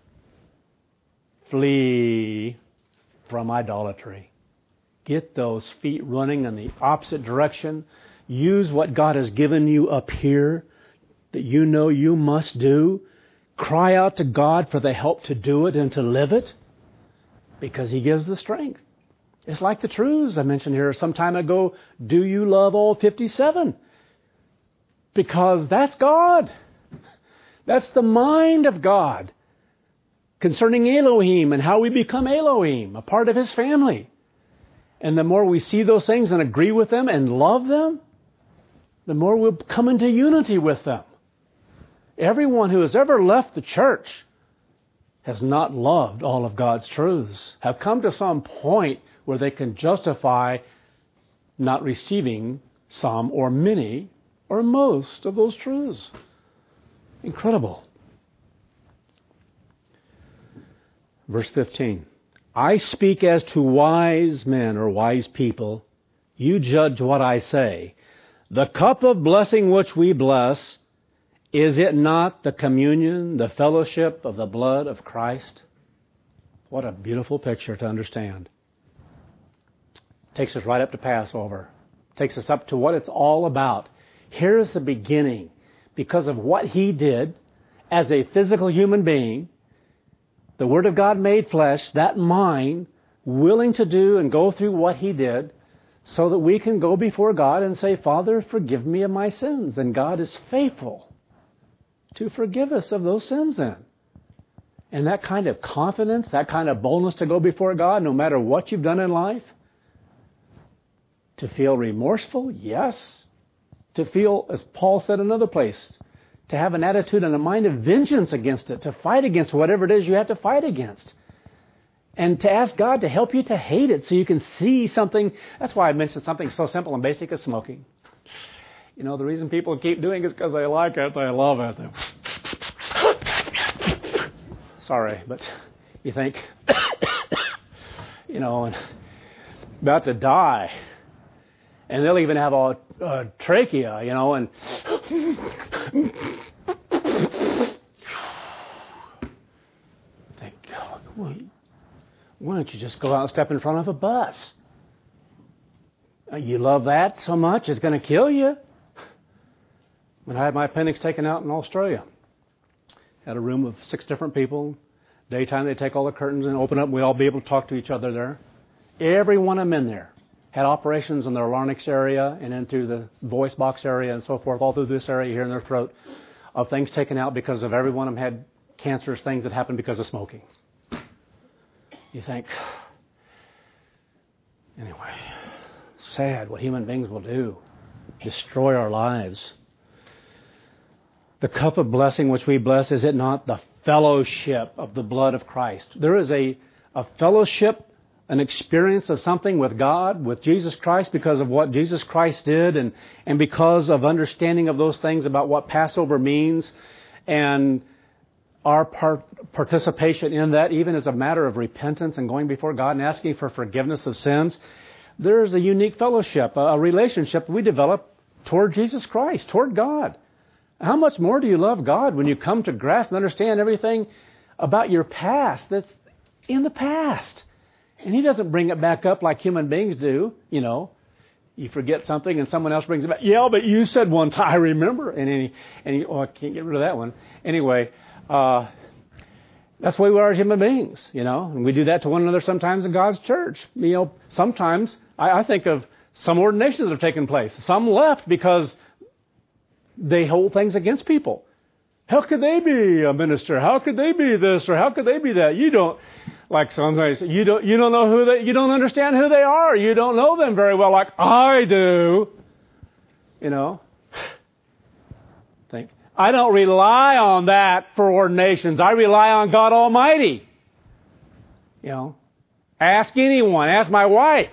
flee from idolatry. Get those feet running in the opposite direction. Use what God has given you up here that you know you must do. Cry out to God for the help to do it and to live it because He gives the strength. It's like the truths I mentioned here some time ago. Do you love all fifty-seven? Because that's God. That's the mind of God concerning Elohim and how we become Elohim, a part of His family. And the more we see those things and agree with them and love them, the more we'll come into unity with them. Everyone who has ever left the church has not loved all of God's truths, have come to some point where they can justify not receiving some or many or most of those truths. Incredible. Verse fifteen. I speak as to wise men or wise people. You judge what I say. The cup of blessing which we bless, is it not the communion, the fellowship of the blood of Christ? What a beautiful picture to understand. Takes us right up to Passover. Takes us up to what it's all about. Here's the beginning. Because of what He did as a physical human being, the Word of God made flesh, that mind, willing to do and go through what He did, so that we can go before God and say, Father, forgive me of my sins. And God is faithful to forgive us of those sins then. And that kind of confidence, that kind of boldness to go before God, no matter what you've done in life. To feel remorseful, yes. To feel, as Paul said in another place, to have an attitude and a mind of vengeance against it, to fight against whatever it is you have to fight against. And to ask God to help you to hate it so you can see something. That's why I mentioned something so simple and basic as smoking. You know, the reason people keep doing it is because they like it, they love it. Sorry, but you think, you know, and about to die. And they'll even have a, a trachea, you know, and think, oh, why don't you just go out and step in front of a bus? You love that so much, it's going to kill you. When I had my appendix taken out in Australia, had a room of six different people. Daytime, they take all the curtains and open up. We'd all be able to talk to each other there. Every one of them in there had operations in their larynx area and then through the voice box area and so forth, all through this area here in their throat, of things taken out because of every one of them had cancerous things that happened because of smoking. You think, anyway, sad what human beings will do, destroy our lives. The cup of blessing which we bless, is it not the fellowship of the blood of Christ? There is a, a fellowship, an experience of something with God, with Jesus Christ, because of what Jesus Christ did and, and because of understanding of those things about what Passover means and our part, participation in that, even as a matter of repentance and going before God and asking for forgiveness of sins. There is a unique fellowship, a relationship we develop toward Jesus Christ, toward God. How much more do you love God when you come to grasp and understand everything about your past that's in the past? And He doesn't bring it back up like human beings do. You know, you forget something and someone else brings it back. Yeah, but you said one time, I remember. And he, and he, oh, I can't get rid of that one. Anyway, uh, that's the way we are as human beings, you know. And we do that to one another sometimes in God's church. You know, sometimes I, I think of some ordinations that have taken place. Some left because they hold things against people. How could they be a minister? How could they be this or how could they be that? You don't, like sometimes, you don't, you don't know who they, you don't understand who they are. You don't know them very well like I do. You know? Think, I don't rely on that for ordinations. I rely on God Almighty. You know? Ask anyone. Ask my wife.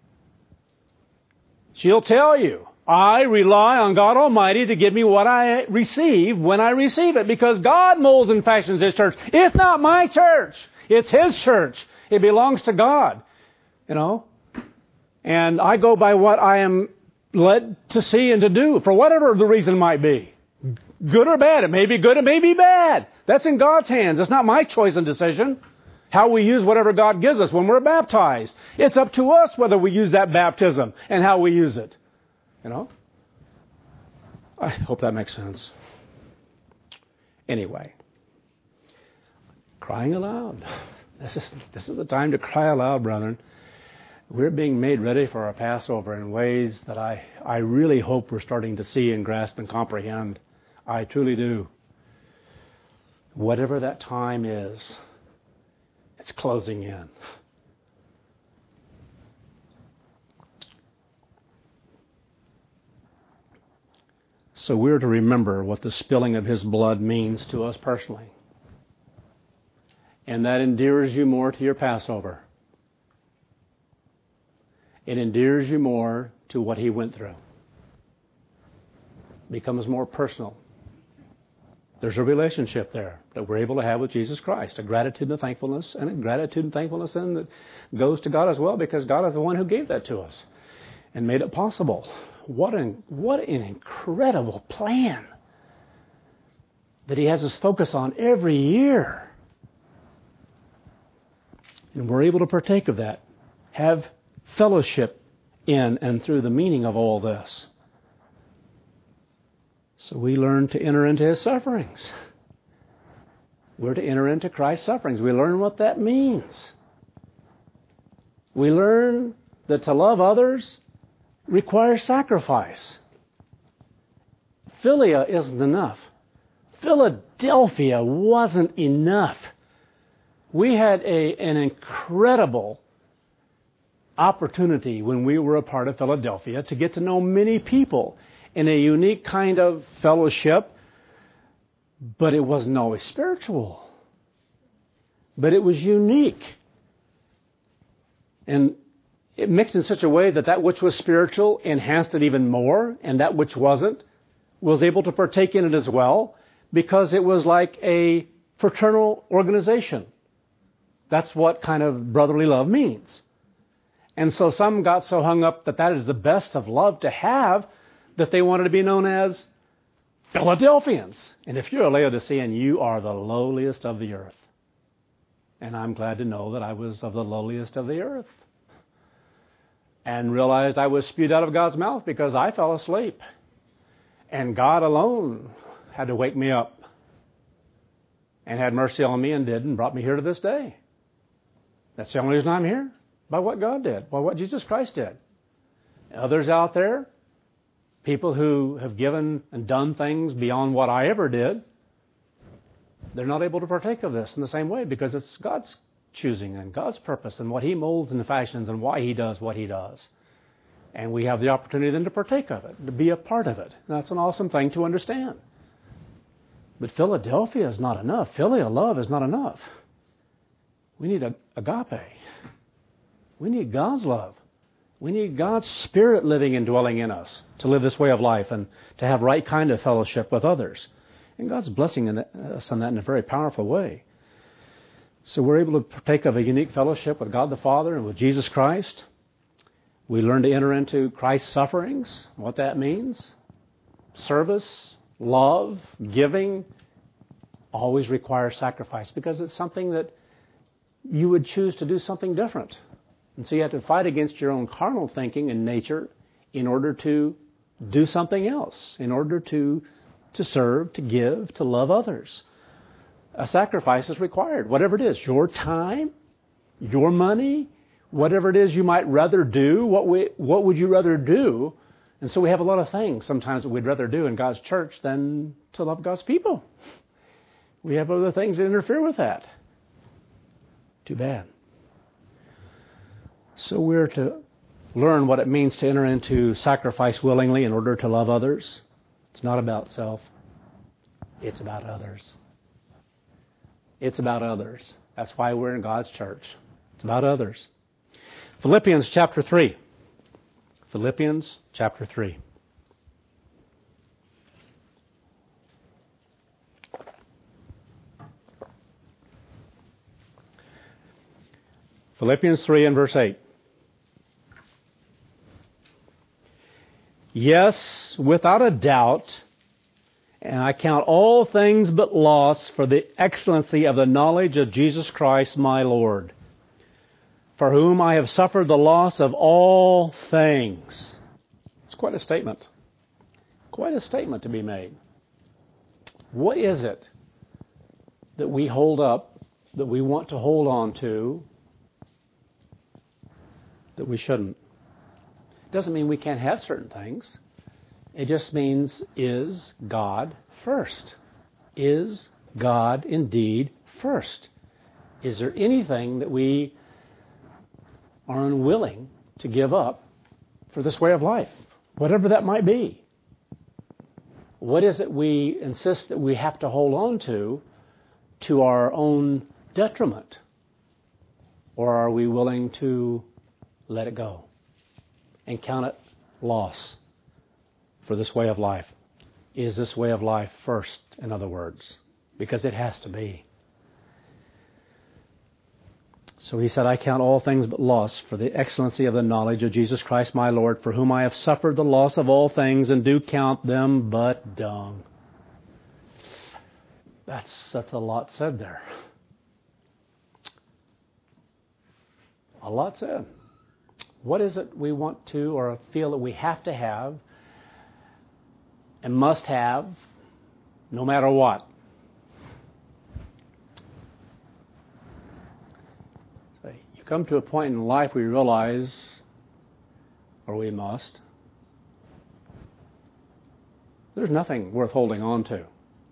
She'll tell you. I rely on God Almighty to give me what I receive when I receive it, because God molds and fashions His church. It's not my church. It's His church. It belongs to God. You know? And I go by what I am led to see and to do, for whatever the reason might be. Good or bad. It may be good, it may be bad. That's in God's hands. It's not my choice and decision. How we use whatever God gives us when we're baptized. It's up to us whether we use that baptism and how we use it. You know? I hope that makes sense. Anyway. Crying aloud. This is, this is the time to cry aloud, brethren. We're being made ready for our Passover in ways that I, I really hope we're starting to see and grasp and comprehend. I truly do. Whatever that time is, it's closing in. So we're to remember what the spilling of His blood means to us personally. And that endears you more to your Passover. It endears you more to what He went through. It becomes more personal. There's a relationship there that we're able to have with Jesus Christ. A gratitude and a thankfulness, and a gratitude and thankfulness then that goes to God as well, because God is the one who gave that to us and made it possible. What an, what an incredible plan that He has us focus on every year. And we're able to partake of that, have fellowship in and through the meaning of all this. So we learn to enter into His sufferings. We're to enter into Christ's sufferings. We learn what that means. We learn that to love others requires sacrifice. Philia isn't enough. Philadelphia wasn't enough. We had a, an incredible opportunity when we were a part of Philadelphia to get to know many people in a unique kind of fellowship, but it wasn't always spiritual. But it was unique. And it mixed in such a way that that which was spiritual enhanced it even more, and that which wasn't was able to partake in it as well, because it was like a fraternal organization. That's what kind of brotherly love means. And so some got so hung up that that is the best of love to have, that they wanted to be known as Philadelphians. And if you're a Laodicean, you are the lowliest of the earth. And I'm glad to know that I was of the lowliest of the earth. And realized I was spewed out of God's mouth because I fell asleep. And God alone had to wake me up and had mercy on me and did and brought me here to this day. That's the only reason I'm here, by what God did, by what Jesus Christ did. Others out there, people who have given and done things beyond what I ever did, they're not able to partake of this in the same way because it's God's choosing and God's purpose and what He molds and fashions and why He does what He does. And we have the opportunity then to partake of it, to be a part of it. That's an awesome thing to understand. But Philadelphia is not enough. Filial love is not enough. We need a, agape. We need God's love. We need God's Spirit living and dwelling in us to live this way of life and to have right kind of fellowship with others. And God's blessing in us on that in a very powerful way. So we're able to partake of a unique fellowship with God the Father and with Jesus Christ. We learn to enter into Christ's sufferings, what that means. Service, love, giving always requires sacrifice because it's something that you would choose to do something different. And so you have to fight against your own carnal thinking and nature in order to do something else, in order to, to serve, to give, to love others. A sacrifice is required, whatever it is, your time, your money, whatever it is you might rather do, what we, what would you rather do? And so we have a lot of things sometimes that we'd rather do in God's church than to love God's people. We have other things that interfere with that. Too bad. So we're to learn what it means to enter into sacrifice willingly in order to love others. It's not about self. It's about others. It's about others. That's why we're in God's church. It's about others. Philippians chapter three. Philippians chapter three. Philippians three and verse eight. Yes, without a doubt, and I count all things but loss for the excellency of the knowledge of Jesus Christ my Lord, for whom I have suffered the loss of all things. It's quite a statement. Quite a statement to be made. What is it that we hold up, that we want to hold on to, that we shouldn't? Doesn't mean we can't have certain things. It just means, is God first? Is God indeed first? Is there anything that we are unwilling to give up for this way of life? Whatever that might be. What is it we insist that we have to hold on to to our own detriment? Or are we willing to let it go and count it loss for this way of life? Is this way of life first, in other words? Because it has to be. So he said, I count all things but loss for the excellency of the knowledge of Jesus Christ my Lord, for whom I have suffered the loss of all things and do count them but dung. That's, that's a lot said there. A lot said. What is it we want to or feel that we have to have and must have no matter what? So you come to a point in life where you realize, or we must, there's nothing worth holding on to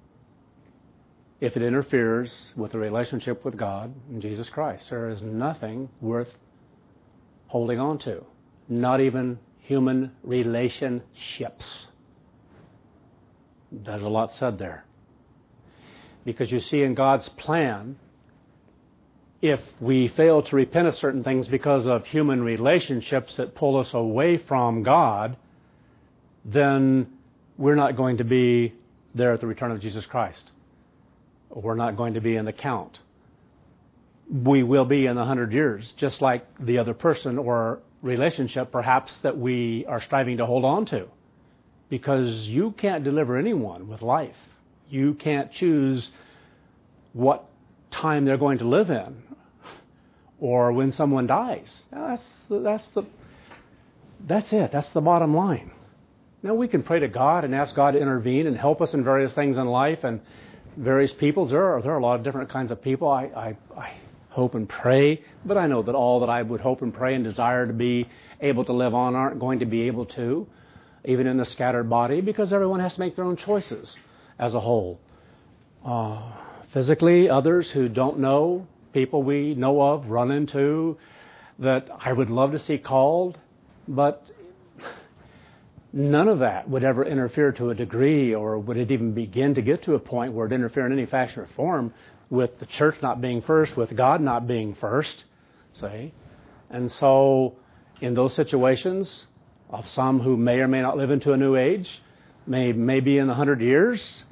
if it interferes with the relationship with God and Jesus Christ. There is nothing worth holding on to. Not even human relationships. There's a lot said there. Because you see, in God's plan, if we fail to repent of certain things because of human relationships that pull us away from God, then we're not going to be there at the return of Jesus Christ. We're not going to be in the count. We will be in a hundred years, just like the other person or relationship perhaps that we are striving to hold on to. Because you can't deliver anyone with life. You can't choose what time they're going to live in or when someone dies. That's the, that's the that's it. That's the bottom line. Now, we can pray to God and ask God to intervene and help us in various things in life and various peoples. There are, there are a lot of different kinds of people. I, I, I hope and pray, but I know that all that I would hope and pray and desire to be able to live on aren't going to be able to, even in the scattered body, because everyone has to make their own choices as a whole. Uh, physically, others who don't know, people we know of, run into, that I would love to see called, but none of that would ever interfere to a degree, or would it even begin to get to a point where it interfere in any fashion or form with the church not being first, with God not being first, say. And so in those situations of some who may or may not live into a new age, may, may be in a hundred years,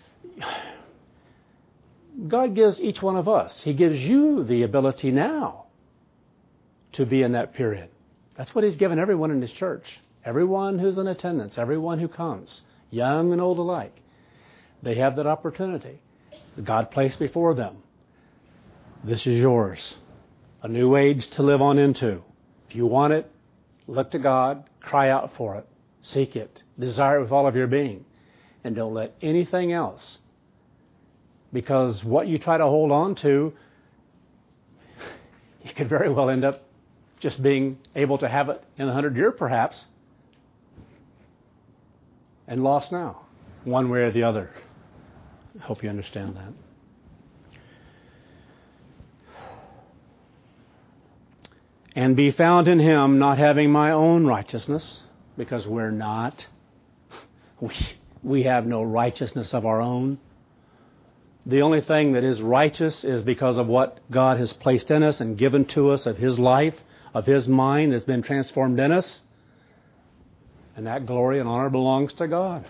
God gives each one of us, He gives you the ability now to be in that period. That's what He's given everyone in His church. Everyone who's in attendance, everyone who comes, young and old alike, they have that opportunity. God placed before them. This is yours. A new age to live on into. If you want it, look to God, cry out for it, seek it, desire it with all of your being, and don't let anything else. Because what you try to hold on to, you could very well end up just being able to have it in a hundred years perhaps, and lost now, one way or the other. I hope you understand that. And be found in Him, not having my own righteousness, because we're not. We, we have no righteousness of our own. The only thing that is righteous is because of what God has placed in us and given to us of His life, of His mind that's been transformed in us. And that glory and honor belongs to God.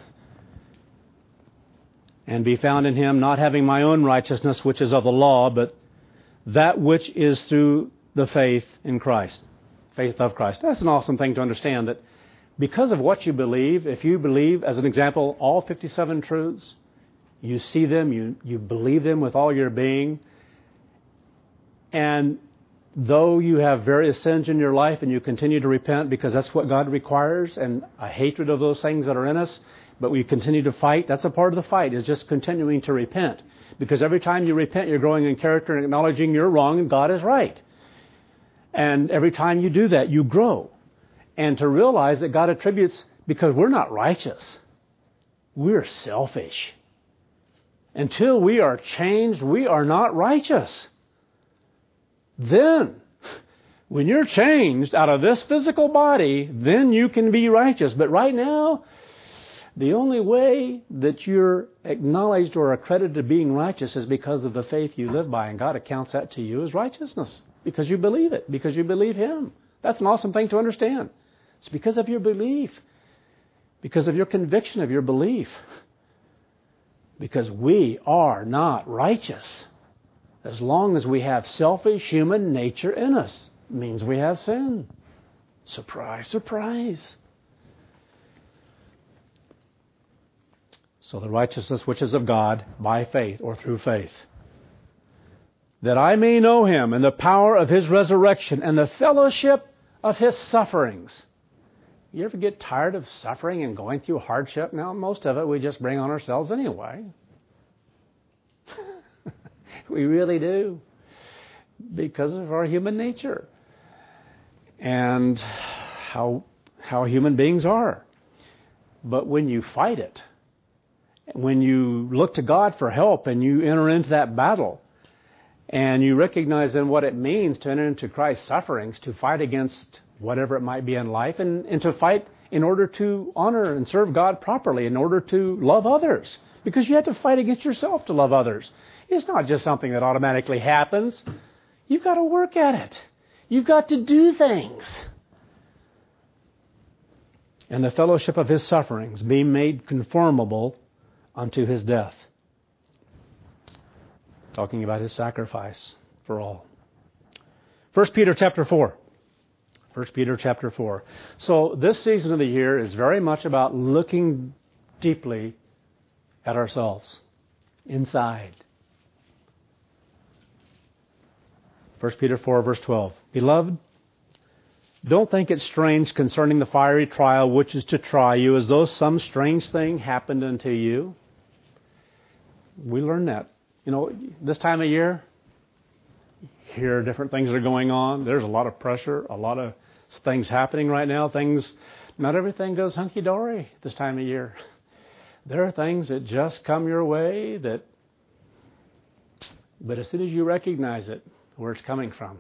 And be found in Him, not having my own righteousness, which is of the law, but that which is through the faith in Christ. Faith of Christ. That's an awesome thing to understand, that because of what you believe, if you believe, as an example, all fifty-seven truths, you see them, you, you believe them with all your being, and though you have various sins in your life and you continue to repent because that's what God requires, and a hatred of those things that are in us, but we continue to fight, that's a part of the fight, is just continuing to repent. Because every time you repent, you're growing in character and acknowledging you're wrong and God is right. And every time you do that, you grow. And to realize that God attributes, because we're not righteous, we're selfish. Until we are changed, we are not righteous. Then, when you're changed out of this physical body, then you can be righteous. But right now, the only way that you're acknowledged or accredited to being righteous is because of the faith you live by. And God accounts that to you as righteousness. Because you believe it. Because you believe Him. That's an awesome thing to understand. It's because of your belief. Because of your conviction of your belief. Because we are not righteous. As long as we have selfish human nature in us, it means we have sin. Surprise, surprise. So the righteousness which is of God by faith or through faith, that I may know Him and the power of His resurrection and the fellowship of His sufferings. You ever get tired of suffering and going through hardship? Now, most of it we just bring on ourselves anyway. We really do. Because of our human nature. And how how human beings are. But when you fight it, when you look to God for help and you enter into that battle, and you recognize then what it means to enter into Christ's sufferings, to fight against whatever it might be in life, and, and to fight in order to honor and serve God properly, in order to love others. Because you have to fight against yourself to love others. It's not just something that automatically happens. You've got to work at it. You've got to do things. And the fellowship of His sufferings, being made conformable unto His death. Talking about His sacrifice for all. First Peter chapter four. First Peter chapter four. So this season of the year is very much about looking deeply at ourselves. Inside. First Peter four verse twelve. Beloved, Don't think it's strange concerning the fiery trial which is to try you, as though some strange thing happened unto you. We learn that. You know, this time of year, here different things are going on. There's a lot of pressure, a lot of things happening right now. Things, not everything goes hunky-dory this time of year. There are things that just come your way that, but as soon as you recognize it, where it's coming from,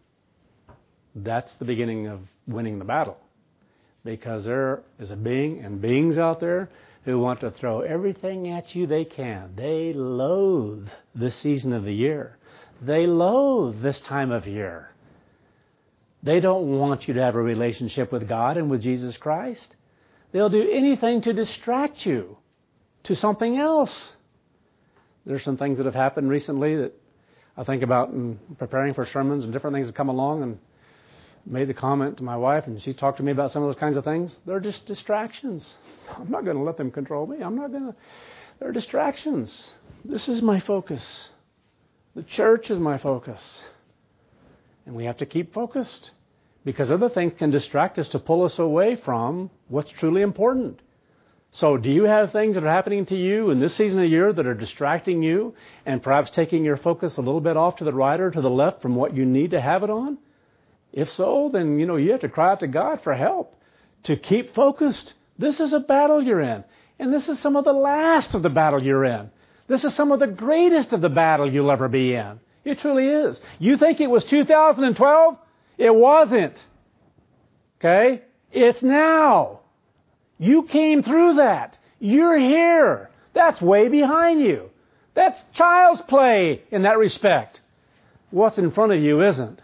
that's the beginning of winning the battle. Because there is a being and beings out there who want to throw everything at you they can. They loathe this season of the year. They loathe this time of year. They don't want you to have a relationship with God and with Jesus Christ. They'll do anything to distract you to something else. There's some things that have happened recently that I think about in preparing for sermons and different things that come along, and made the comment to my wife, and she talked to me about some of those kinds of things. They're just distractions. I'm not going to let them control me. I'm not going to. They're distractions. This is my focus. The church is my focus. And we have to keep focused, because other things can distract us to pull us away from what's truly important. So do you have things that are happening to you in this season of the year that are distracting you and perhaps taking your focus a little bit off to the right or to the left from what you need to have it on? If so, then, you know, you have to cry out to God for help to keep focused. This is a battle you're in. And this is some of the last of the battle you're in. This is some of the greatest of the battle you'll ever be in. It truly is. You think it was two thousand twelve? It wasn't. Okay? It's now. You came through that. You're here. That's way behind you. That's child's play in that respect. What's in front of you isn't.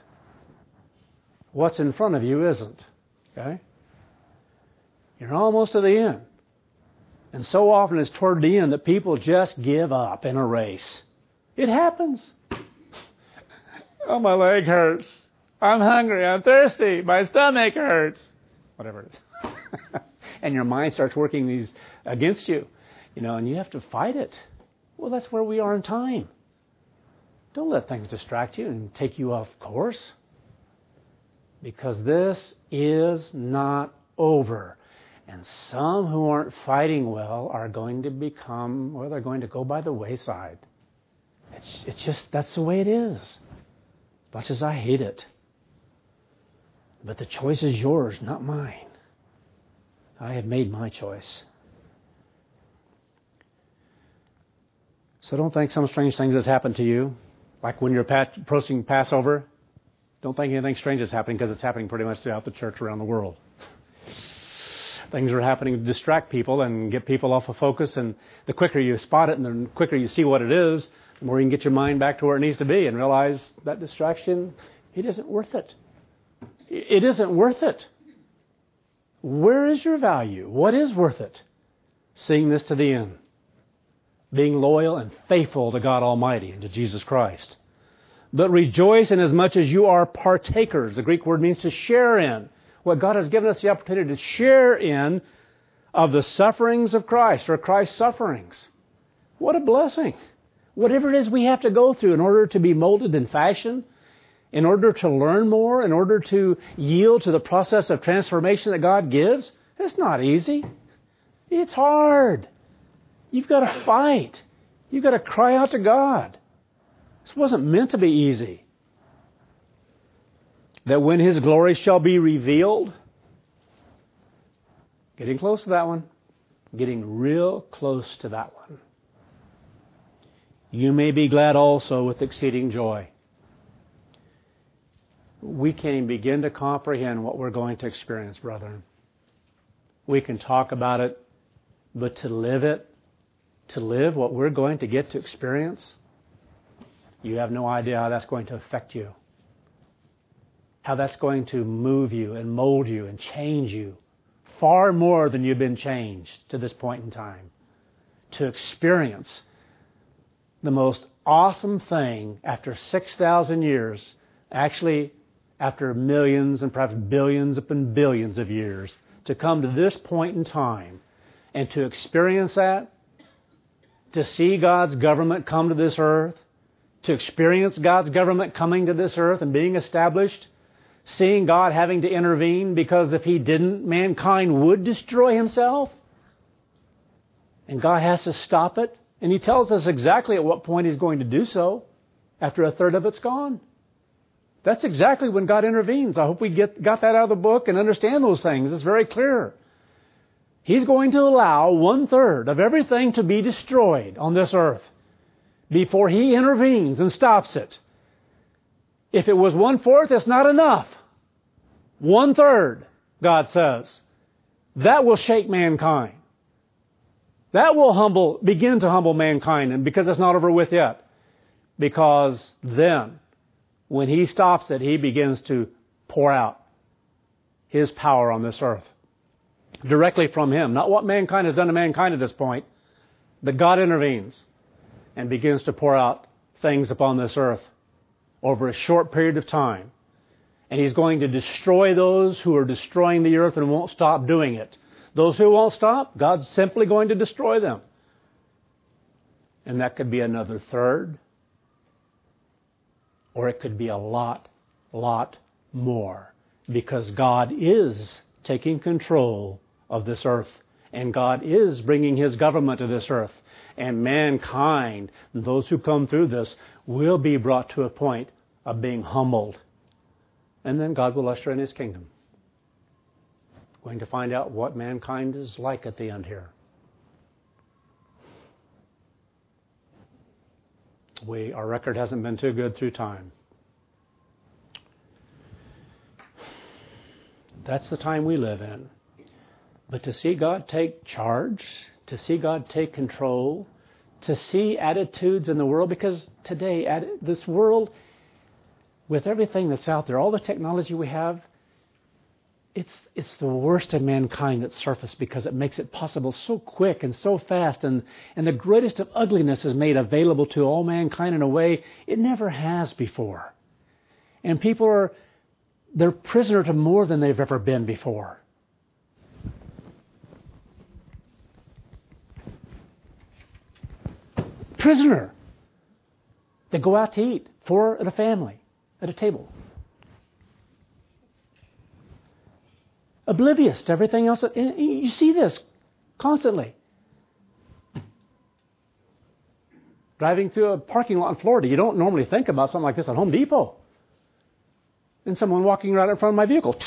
What's in front of you isn't. Okay? You're almost to the end. And so often it's toward the end that people just give up in a race. It happens. Oh, my leg hurts. I'm hungry. I'm thirsty. My stomach hurts. Whatever it is. And your mind starts working these against you. You know, and you have to fight it. Well, that's where we are in time. Don't let things distract you and take you off course. Because this is not over. And some who aren't fighting well are going to become, well, they're going to go by the wayside. It's, it's just, that's the way it is. As much as I hate it. But the choice is yours, not mine. I have made my choice. So don't think some strange things has happened to you. Like when you're approaching Passover, don't think anything strange is happening, because it's happening pretty much throughout the church around the world. Things are happening to distract people and get people off of focus. And the quicker you spot it and the quicker you see what it is, the more you can get your mind back to where it needs to be and realize that distraction, it isn't worth it. It isn't worth it. Where is your value? What is worth it? Seeing this to the end. Being loyal and faithful to God Almighty and to Jesus Christ. But rejoice in as much as you are partakers. The Greek word means to share in. What God has given us the opportunity to share in of the sufferings of Christ, or Christ's sufferings. What a blessing. Whatever it is we have to go through in order to be molded and fashioned, in order to learn more, in order to yield to the process of transformation that God gives, it's not easy. It's hard. You've got to fight. You've got to cry out to God. This wasn't meant to be easy. That when His glory shall be revealed, getting close to that one, getting real close to that one, you may be glad also with exceeding joy. We can't even begin to comprehend what we're going to experience, brethren. We can talk about it, but to live it, to live what we're going to get to experience, you have no idea how that's going to affect you. How that's going to move you and mold you and change you far more than you've been changed to this point in time. To experience the most awesome thing after six thousand years, actually after millions and perhaps billions upon billions of years, to come to this point in time and to experience that, to see God's government come to this earth, to experience God's government coming to this earth and being established, seeing God having to intervene because if He didn't, mankind would destroy himself. And God has to stop it. And He tells us exactly at what point He's going to do so after a third of it's gone. That's exactly when God intervenes. I hope we get got that out of the book and understand those things. It's very clear. He's going to allow one third of everything to be destroyed on this earth before He intervenes and stops it. If it was one fourth, it's not enough. One third, God says. That will shake mankind. That will humble, begin to humble mankind, and because it's not over with yet. Because then, when He stops it, He begins to pour out His power on this earth. Directly from Him. Not what mankind has done to mankind at this point, but God intervenes and begins to pour out things upon this earth over a short period of time. And He's going to destroy those who are destroying the earth and won't stop doing it. Those who won't stop, God's simply going to destroy them. And that could be another third. Or it could be a lot, lot more. Because God is taking control of this earth. And God is bringing His government to this earth. And mankind, those who come through this, will be brought to a point of being humbled. And then God will usher in His kingdom. Going to find out what mankind is like at the end here. We, our record hasn't been too good through time. That's the time we live in. But to see God take charge, to see God take control, to see attitudes in the world, because today, this world, with everything that's out there, all the technology we have, it's it's the worst of mankind that's surfaced because it makes it possible so quick and so fast, and, and the greatest of ugliness is made available to all mankind in a way it never has before. And people are, they're prisoner to more than they've ever been before. Prisoner. They go out to eat, four at a family, at a table. Oblivious to everything else. You see this constantly. Driving through a parking lot in Florida, you don't normally think about something like this at Home Depot. And someone walking right in front of my vehicle.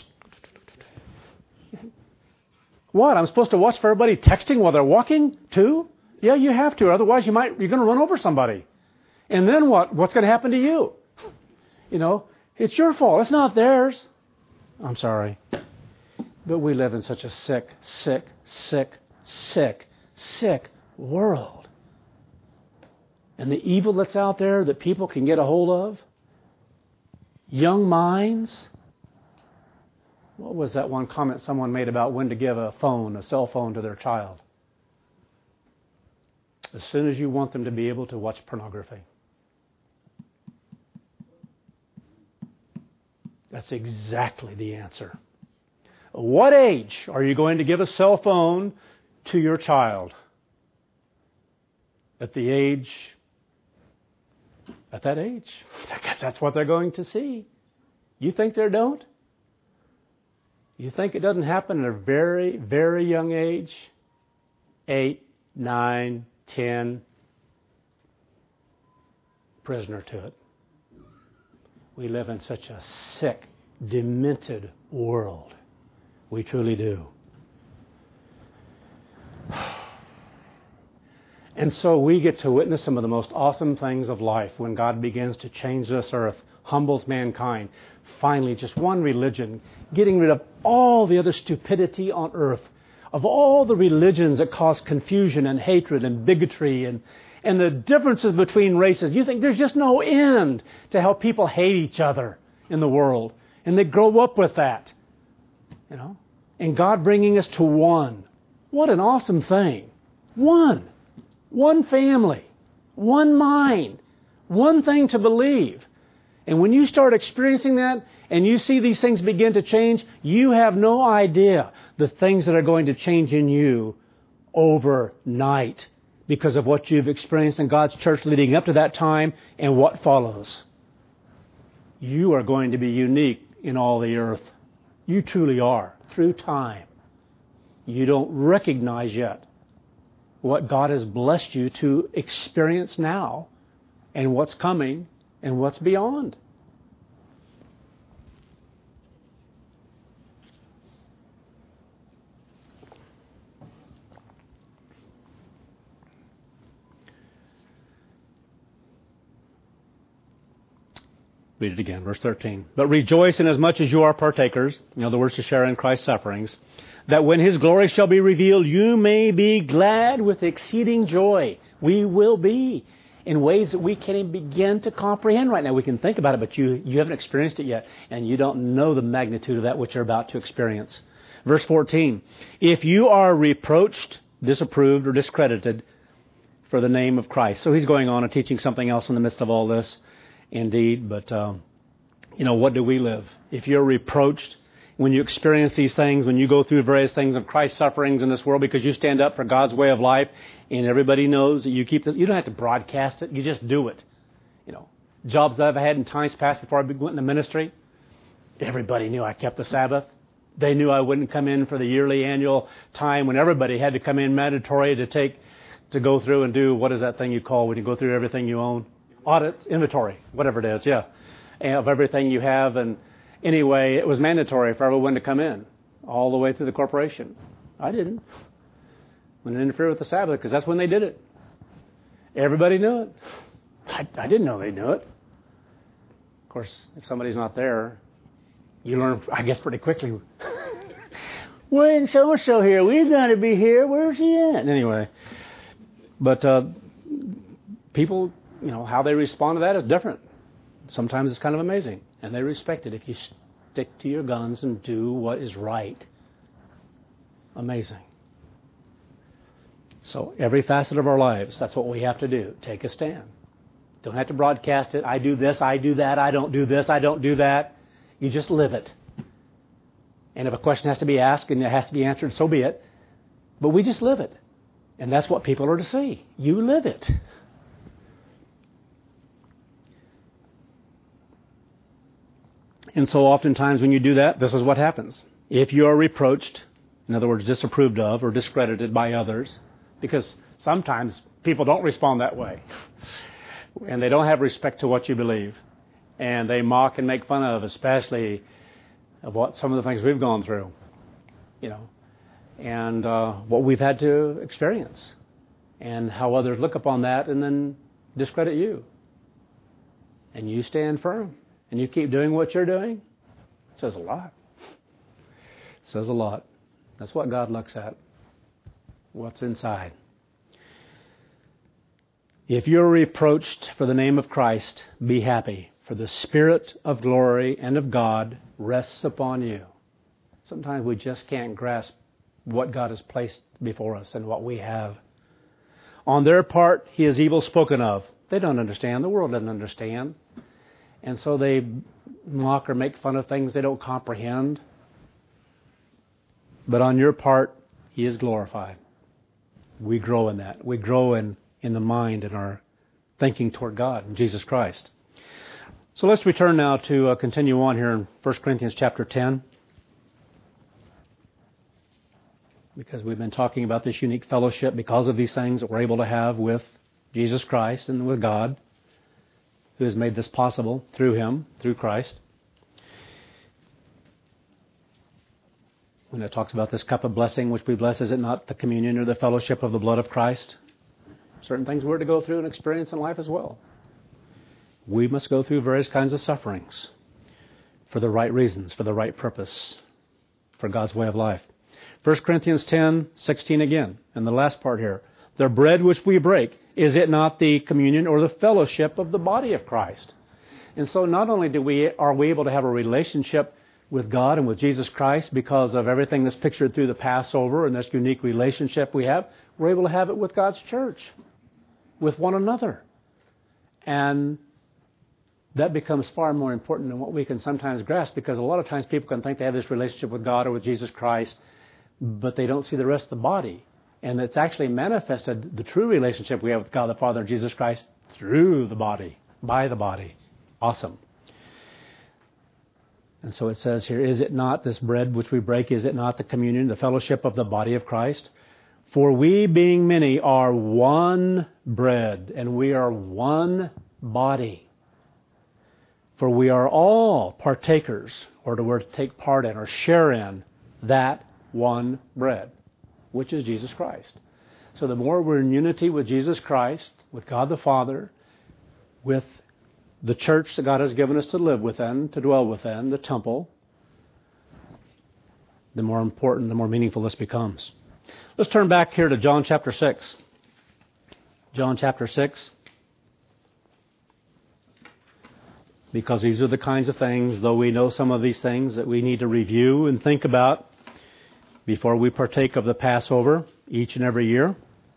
What? I'm supposed to watch for everybody texting while they're walking too? Yeah, you have to. Otherwise, you might you're going to run over somebody. And then what? What's going to happen to you? You know, it's your fault. It's not theirs. I'm sorry. But we live in such a sick, sick, sick, sick, sick world. And the evil that's out there that people can get a hold of, young minds. What was that one comment someone made about when to give a phone, a cell phone to their child? As soon as you want them to be able to watch pornography. That's exactly the answer. What age are you going to give a cell phone to your child? At the age, at that age. Because that's what they're going to see. You think they don't? You think it doesn't happen at a very, very young age? Eight, nine, ten. Prisoner to it. We live in such a sick, demented world. We truly do. And so we get to witness some of the most awesome things of life when God begins to change this earth, humbles mankind. Finally, just one religion, getting rid of all the other stupidity on earth, of all the religions that cause confusion and hatred and bigotry and, and the differences between races. You think there's just no end to how people hate each other in the world. And they grow up with that. You know, and God bringing us to one. What an awesome thing. One. One family. One mind. One thing to believe. And when you start experiencing that and you see these things begin to change, you have no idea the things that are going to change in you overnight because of what you've experienced in God's church leading up to that time and what follows. You are going to be unique in all the earth. You truly are, through time. You don't recognize yet what God has blessed you to experience now and what's coming and what's beyond. Read it again, verse thirteen. But rejoice inasmuch as you are partakers, in other words, to share in Christ's sufferings, that when His glory shall be revealed, you may be glad with exceeding joy. We will be in ways that we can't even begin to comprehend right now. We can think about it, but you, you haven't experienced it yet, and you don't know the magnitude of that which you're about to experience. Verse fourteen. If you are reproached, disapproved, or discredited for the name of Christ. So he's going on and teaching something else in the midst of all this. Indeed, but, um, you know, what do we live? If you're reproached, when you experience these things, when you go through various things of Christ's sufferings in this world because you stand up for God's way of life and everybody knows that you keep this, you don't have to broadcast it, you just do it. You know, jobs that I've had in times past before I went into ministry, everybody knew I kept the Sabbath. They knew I wouldn't come in for the yearly annual time when everybody had to come in mandatory to take, to go through and do, what is that thing you call when you go through everything you own? Audits, inventory, whatever it is, yeah, of everything you have. And anyway, it was mandatory for everyone to come in all the way through the corporation. I didn't. Wouldn't interfere with the Sabbath because that's when they did it. Everybody knew it. I, I didn't know they knew it. Of course, if somebody's not there, you learn, I guess, pretty quickly. When so-and-so here, we've got to be here. Where's he at? Anyway, but uh, people... You know, how they respond to that is different. Sometimes it's kind of amazing. And they respect it if you stick to your guns and do what is right. Amazing. So every facet of our lives, that's what we have to do. Take a stand. Don't have to broadcast it. I do this, I do that, I don't do this, I don't do that. You just live it. And if a question has to be asked and it has to be answered, so be it. But we just live it. And that's what people are to see. You live it. And so oftentimes when you do that, this is what happens. If you are reproached, in other words, disapproved of or discredited by others, because sometimes people don't respond that way, and they don't have respect to what you believe, and they mock and make fun of, especially of what some of the things we've gone through, you know, and uh, what we've had to experience, and how others look upon that and then discredit you. And you stand firm. And you keep doing what you're doing, it says a lot. It says a lot. That's what God looks at. What's inside. If you're reproached for the name of Christ, be happy, for the Spirit of glory and of God rests upon you. Sometimes we just can't grasp what God has placed before us and what we have. On their part, He is evil spoken of. They don't understand. The world doesn't understand. And so they mock or make fun of things they don't comprehend. But on your part, He is glorified. We grow in that. We grow in, in the mind and our thinking toward God and Jesus Christ. So let's return now to uh, continue on here in First Corinthians chapter ten. Because we've been talking about this unique fellowship because of these things that we're able to have with Jesus Christ and with God, who has made this possible through Him, through Christ. When it talks about this cup of blessing, which we bless, is it not the communion or the fellowship of the blood of Christ? Certain things we're to go through and experience in life as well. We must go through various kinds of sufferings for the right reasons, for the right purpose, for God's way of life. First Corinthians ten sixteen again, and the last part here. The bread which we break, is it not the communion or the fellowship of the body of Christ? And so not only do we are we able to have a relationship with God and with Jesus Christ because of everything that's pictured through the Passover and this unique relationship we have, we're able to have it with God's church, with one another. And that becomes far more important than what we can sometimes grasp, because a lot of times people can think they have this relationship with God or with Jesus Christ, but they don't see the rest of the body. And it's actually manifested, the true relationship we have with God the Father and Jesus Christ, through the body, by the body. Awesome. And so it says here, is it not this bread which we break, is it not the communion, the fellowship of the body of Christ? For we, being many, are one bread, and we are one body. For we are all partakers, or the word take part in, or share in, that one bread, which is Jesus Christ. So the more we're in unity with Jesus Christ, with God the Father, with the church that God has given us to live within, to dwell within, the temple, the more important, the more meaningful this becomes. Let's turn back here to John chapter six. John chapter six. Because these are the kinds of things, though we know some of these things, that we need to review and think about before we partake of the Passover each and every year.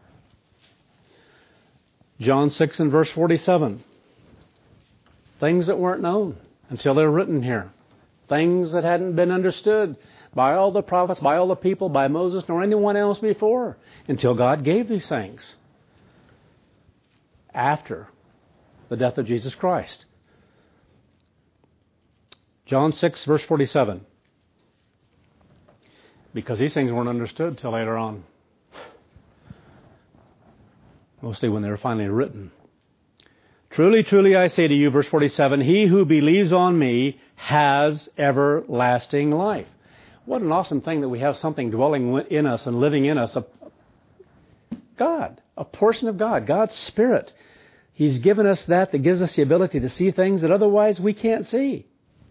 John six and verse forty-seven. Things that weren't known until they're written here. Things that hadn't been understood by all the prophets, by all the people, by Moses, nor anyone else before, until God gave these things after the death of Jesus Christ. John six, verse forty-seven. Because these things weren't understood until later on. Mostly when they were finally written. Truly, truly, I say to you, verse forty-seven, he who believes on me has everlasting life. What an awesome thing that we have something dwelling in us and living in us. A, God, a portion of God, God's Spirit. He's given us that that gives us the ability to see things that otherwise we can't see.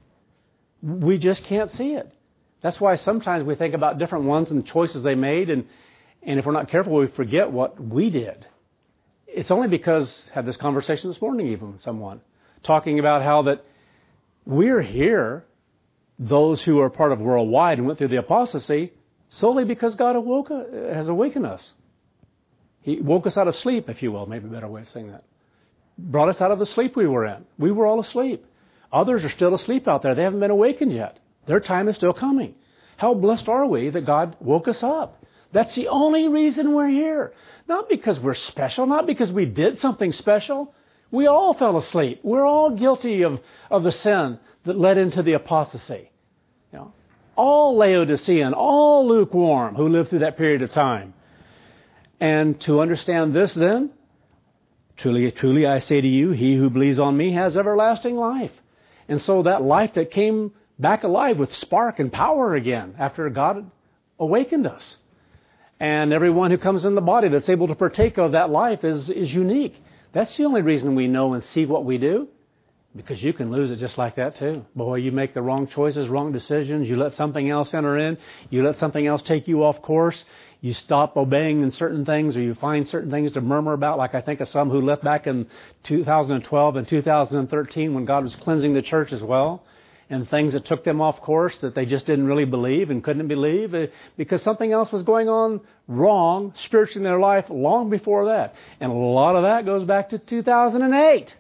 We just can't see it. That's why sometimes we think about different ones and the choices they made, and, and if we're not careful, we forget what we did. It's only because I had this conversation this morning even with someone, talking about how that we're here, those who are part of worldwide and went through the apostasy, solely because God awoke, has awakened us. He woke us out of sleep, if you will, maybe a better way of saying that. Brought us out of the sleep we were in. We were all asleep. Others are still asleep out there. They haven't been awakened yet. Their time is still coming. How blessed are we that God woke us up? That's the only reason we're here. Not because we're special, not because we did something special. We all fell asleep. We're all guilty of, of the sin that led into the apostasy. You know, all Laodicean, all lukewarm who lived through that period of time. And to understand this then, truly, truly I say to you, he who believes on me has everlasting life. And so that life that came back alive with spark and power again after God awakened us. And everyone who comes in the body that's able to partake of that life is, is unique. That's the only reason we know and see what we do. Because you can lose it just like that too. Boy, you make the wrong choices, wrong decisions. You let something else enter in. You let something else take you off course. You stop obeying in certain things, or you find certain things to murmur about. Like I think of some who left back in two thousand twelve and two thousand thirteen when God was cleansing the church as well. And things that took them off course that they just didn't really believe and couldn't believe because something else was going on wrong spiritually in their life long before that. And a lot of that goes back to two thousand eight.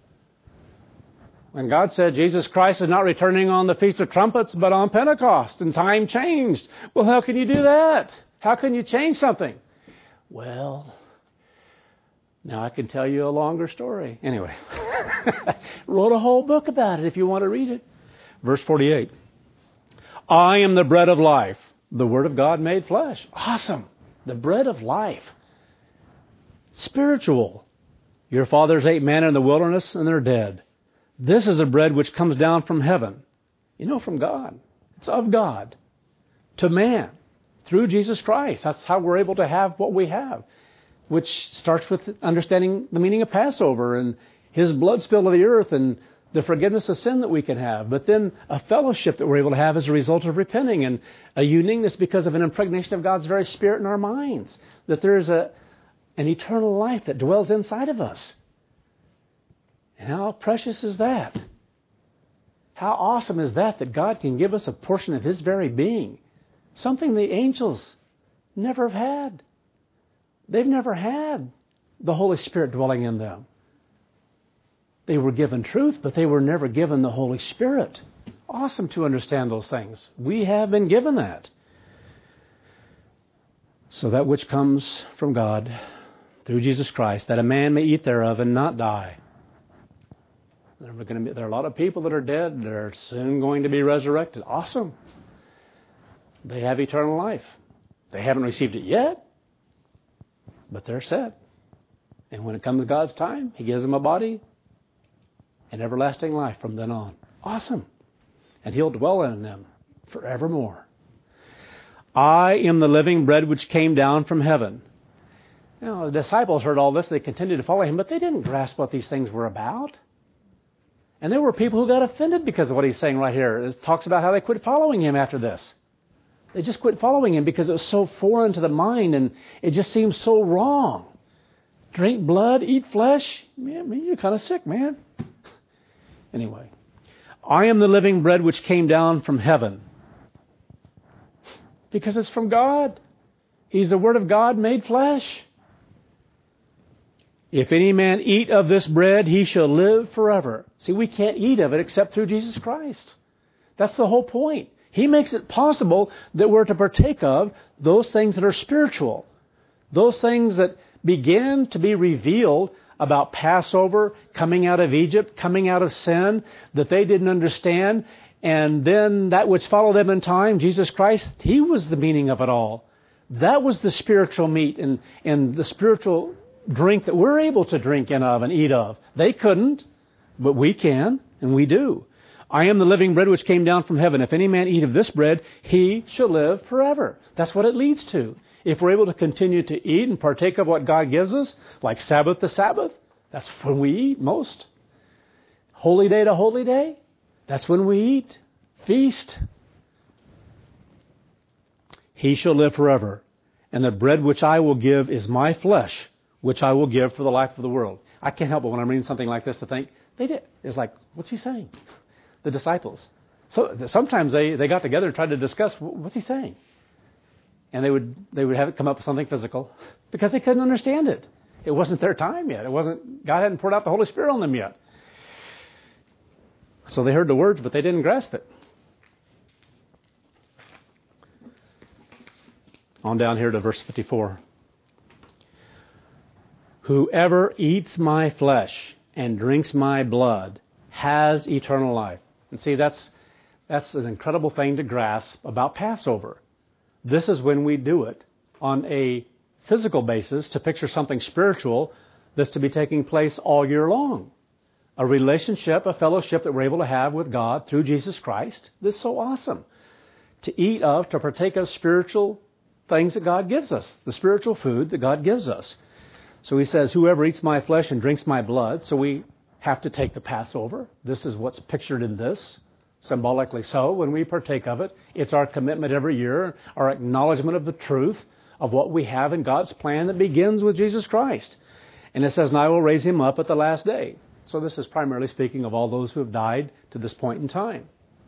When God said Jesus Christ is not returning on the Feast of Trumpets but on Pentecost, and time changed. Well, how can you do that? How can you change something? Well, now I can tell you a longer story. Anyway, wrote a whole book about it if you want to read it. Verse forty-eight. I am the bread of life, the Word of God made flesh. Awesome. The bread of life. Spiritual. Your fathers ate manna in the wilderness and they're dead. This is a bread which comes down from heaven. You know, from God. It's of God. To man. Through Jesus Christ. That's how we're able to have what we have. Which starts with understanding the meaning of Passover and His blood spilled on the earth and the forgiveness of sin that we can have, but then a fellowship that we're able to have as a result of repenting, and a uniqueness because of an impregnation of God's very Spirit in our minds, that there is a, an eternal life that dwells inside of us. And how precious is that? How awesome is that, that God can give us a portion of His very being, something the angels never have had. They've never had the Holy Spirit dwelling in them. They were given truth, but they were never given the Holy Spirit. Awesome to understand those things. We have been given that. So that which comes from God through Jesus Christ, that a man may eat thereof and not die. There are, going to be, there are a lot of people that are dead. They're soon going to be resurrected. Awesome. They have eternal life. They haven't received it yet, but they're set. And when it comes God's time, He gives them a body and everlasting life from then on. Awesome. And He'll dwell in them forevermore. I am the living bread which came down from heaven. You know, the disciples heard all this. They continued to follow Him, but they didn't grasp what these things were about. And there were people who got offended because of what He's saying right here. It talks about how they quit following Him after this. They just quit following Him because it was so foreign to the mind and it just seemed so wrong. Drink blood, eat flesh. Man, you're kind of sick, man. Anyway, I am the living bread which came down from heaven. Because it's from God. He's the Word of God made flesh. If any man eat of this bread, he shall live forever. See, we can't eat of it except through Jesus Christ. That's the whole point. He makes it possible that we're to partake of those things that are spiritual. Those things that began to be revealed about Passover, coming out of Egypt, coming out of sin, that they didn't understand. And then that which followed them in time, Jesus Christ, He was the meaning of it all. That was the spiritual meat and, and the spiritual drink that we're able to drink in of and eat of. They couldn't, but we can, and we do. I am the living bread which came down from heaven. If any man eat of this bread, he shall live forever. That's what it leads to. If we're able to continue to eat and partake of what God gives us, like Sabbath to Sabbath, that's when we eat most. Holy day to holy day, that's when we eat. Feast. He shall live forever. And the bread which I will give is my flesh, which I will give for the life of the world. I can't help but when I'm reading something like this to think, they did. It's like, what's He saying? The disciples. So sometimes they, they got together and tried to discuss, what's He saying? And they would they would have it come up with something physical because they couldn't understand it. It wasn't their time yet. It wasn't, God hadn't poured out the Holy Spirit on them yet. So they heard the words, but they didn't grasp it. On down here to verse fifty-four. Whoever eats my flesh and drinks my blood has eternal life. And see, that's that's an incredible thing to grasp about Passover. This is when we do it on a physical basis to picture something spiritual that's to be taking place all year long. A relationship, a fellowship that we're able to have with God through Jesus Christ. That's so awesome. To eat of, to partake of spiritual things that God gives us. The spiritual food that God gives us. So He says, whoever eats my flesh and drinks my blood. So we have to take the Passover. This is what's pictured in this. Symbolically so, when we partake of it, it's our commitment every year, our acknowledgement of the truth of what we have in God's plan that begins with Jesus Christ. And it says, and I will raise Him up at the last day. So this is primarily speaking of all those who have died to this point in time.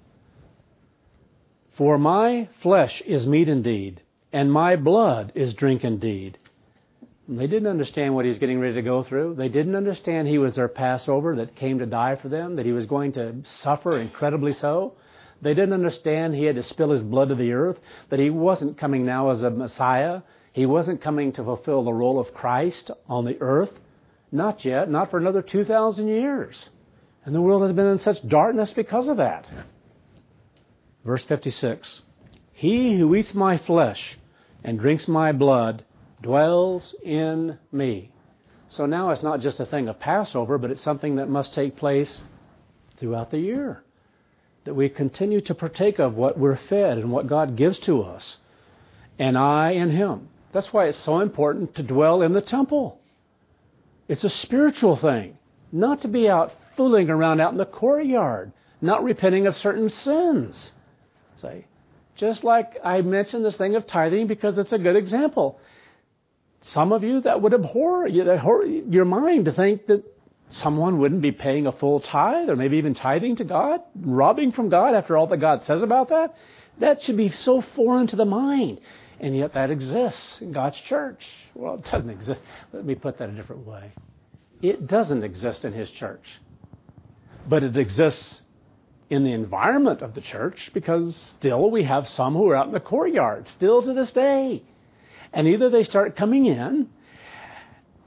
For my flesh is meat indeed, and my blood is drink indeed. And they didn't understand what He's getting ready to go through. They didn't understand He was their Passover that came to die for them, that He was going to suffer incredibly so. They didn't understand He had to spill His blood to the earth, that He wasn't coming now as a Messiah. He wasn't coming to fulfill the role of Christ on the earth. Not yet, not for another two thousand years. And the world has been in such darkness because of that. Verse fifty-six. He who eats my flesh and drinks my blood dwells in me. So now it's not just a thing of Passover, but it's something that must take place throughout the year. That we continue to partake of what we're fed and what God gives to us. And I in Him. That's why it's so important to dwell in the temple. It's a spiritual thing. Not to be out fooling around out in the courtyard. Not repenting of certain sins. Say, just like I mentioned this thing of tithing because it's a good example. Some of you, that would abhor your mind to think that someone wouldn't be paying a full tithe or maybe even tithing to God, robbing from God after all that God says about that. That should be so foreign to the mind. And yet that exists in God's church. Well, it doesn't exist. Let me put that a different way. It doesn't exist in His church. But it exists in the environment of the church because still we have some who are out in the courtyard, still to this day. And either they start coming in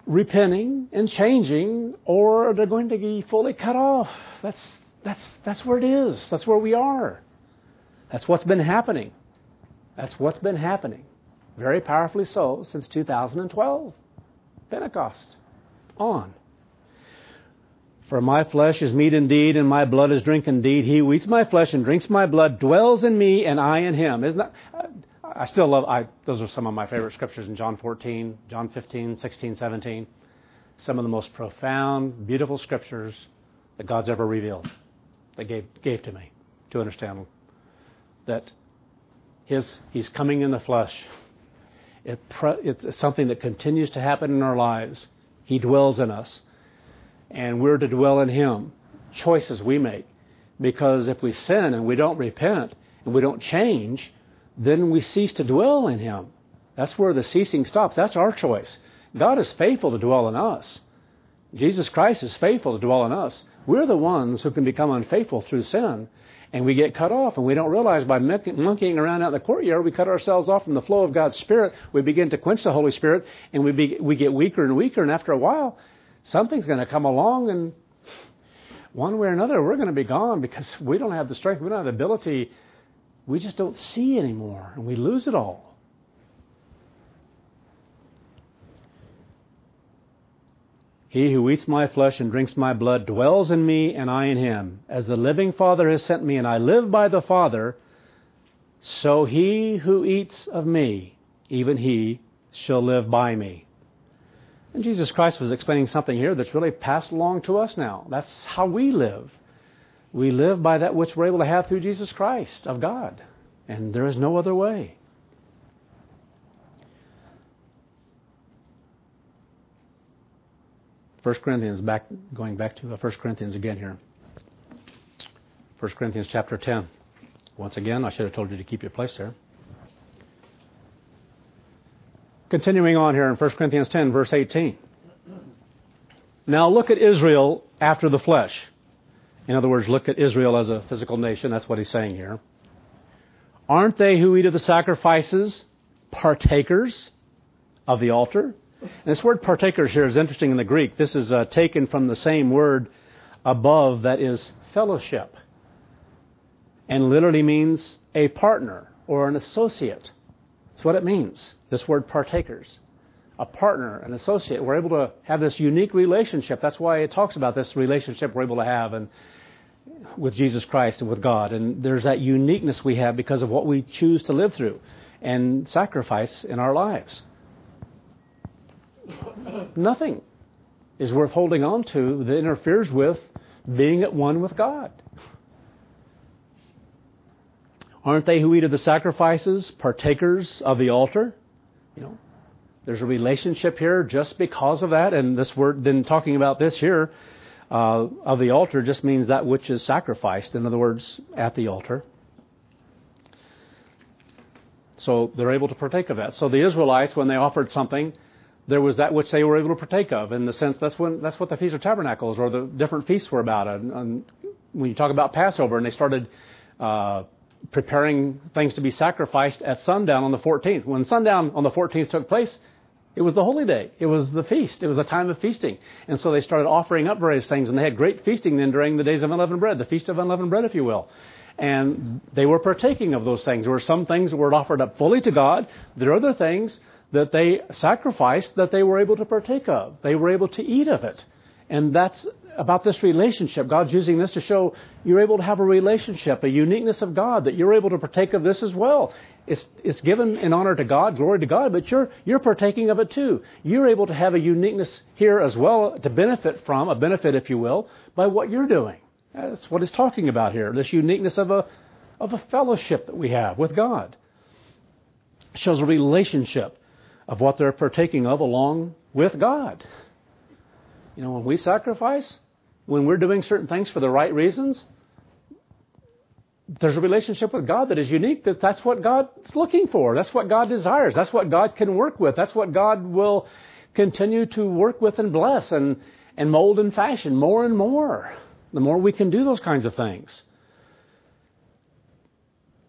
repenting and changing, or they're going to be fully cut off. That's that's that's where it is. That's where we are. That's what's been happening. That's what's been happening. Very powerfully so since two thousand twelve. Pentecost. On. For my flesh is meat indeed, and my blood is drink indeed. He who eats my flesh and drinks my blood dwells in me, and I in him. Isn't that... I still love, I, those are some of my favorite scriptures in John fourteen, John fifteen, sixteen, seventeen. Some of the most profound, beautiful scriptures that God's ever revealed, that gave, gave to me to understand that his, He's coming in the flesh. It, it's something that continues to happen in our lives. He dwells in us, and we're to dwell in Him. Choices we make. Because if we sin and we don't repent and we don't change, then we cease to dwell in Him. That's where the ceasing stops. That's our choice. God is faithful to dwell in us. Jesus Christ is faithful to dwell in us. We're the ones who can become unfaithful through sin, and we get cut off, and we don't realize by monkeying around out in the courtyard, we cut ourselves off from the flow of God's Spirit. We begin to quench the Holy Spirit, and we be, we get weaker and weaker, and after a while, something's going to come along, and one way or another, we're going to be gone because we don't have the strength, we don't have the ability. We just don't see anymore, and we lose it all. He who eats my flesh and drinks my blood dwells in me, and I in him. As the living Father has sent me, and I live by the Father, so he who eats of me, even he shall live by me. And Jesus Christ was explaining something here that's really passed along to us now. That's how we live. We live by that which we're able to have through Jesus Christ of God. And there is no other way. First Corinthians, back, going back to First Corinthians again here. First Corinthians chapter ten. Once again, I should have told you to keep your place there. Continuing on here in First Corinthians ten, verse eighteen. Now look at Israel after the flesh. In other words, look at Israel as a physical nation. That's what he's saying here. Aren't they who eat of the sacrifices partakers of the altar? And this word partakers here is interesting in the Greek. This is uh, taken from the same word above that is fellowship. And literally means a partner or an associate. That's what it means, this word partakers. A partner, an associate. We're able to have this unique relationship. That's why it talks about this relationship we're able to have and with Jesus Christ and with God. And there's that uniqueness we have because of what we choose to live through and sacrifice in our lives. Nothing is worth holding on to that interferes with being at one with God. Aren't they who eat of the sacrifices partakers of the altar? You know, there's a relationship here just because of that. And this word, then talking about this here, uh, of the altar just means that which is sacrificed. In other words, at the altar. So they're able to partake of that. So the Israelites, when they offered something, there was that which they were able to partake of. In the sense, that's when that's what the Feast of Tabernacles or the different feasts were about. And, and when you talk about Passover, and they started uh, preparing things to be sacrificed at sundown on the fourteenth. When sundown on the fourteenth took place, it was the holy day. It was the feast. It was a time of feasting. And so they started offering up various things, and they had great feasting then during the days of unleavened bread, the Feast of Unleavened Bread, if you will. And they were partaking of those things. There were some things that were offered up fully to God. There are other things that they sacrificed that they were able to partake of. They were able to eat of it. And that's about this relationship. God's using this to show you're able to have a relationship, a uniqueness of God, that you're able to partake of this as well. It's it's given in honor to God, glory to God, but you're you're partaking of it too. You're able to have a uniqueness here as well to benefit from, a benefit, if you will, by what you're doing. That's what he's talking about here, this uniqueness of a of a fellowship that we have with God. It shows a relationship of what they're partaking of along with God. You know, when we sacrifice, when we're doing certain things for the right reasons, there's a relationship with God that is unique, that that's what God's looking for. That's what God desires. That's what God can work with. That's what God will continue to work with and bless and, and mold and fashion more and more. The more we can do those kinds of things.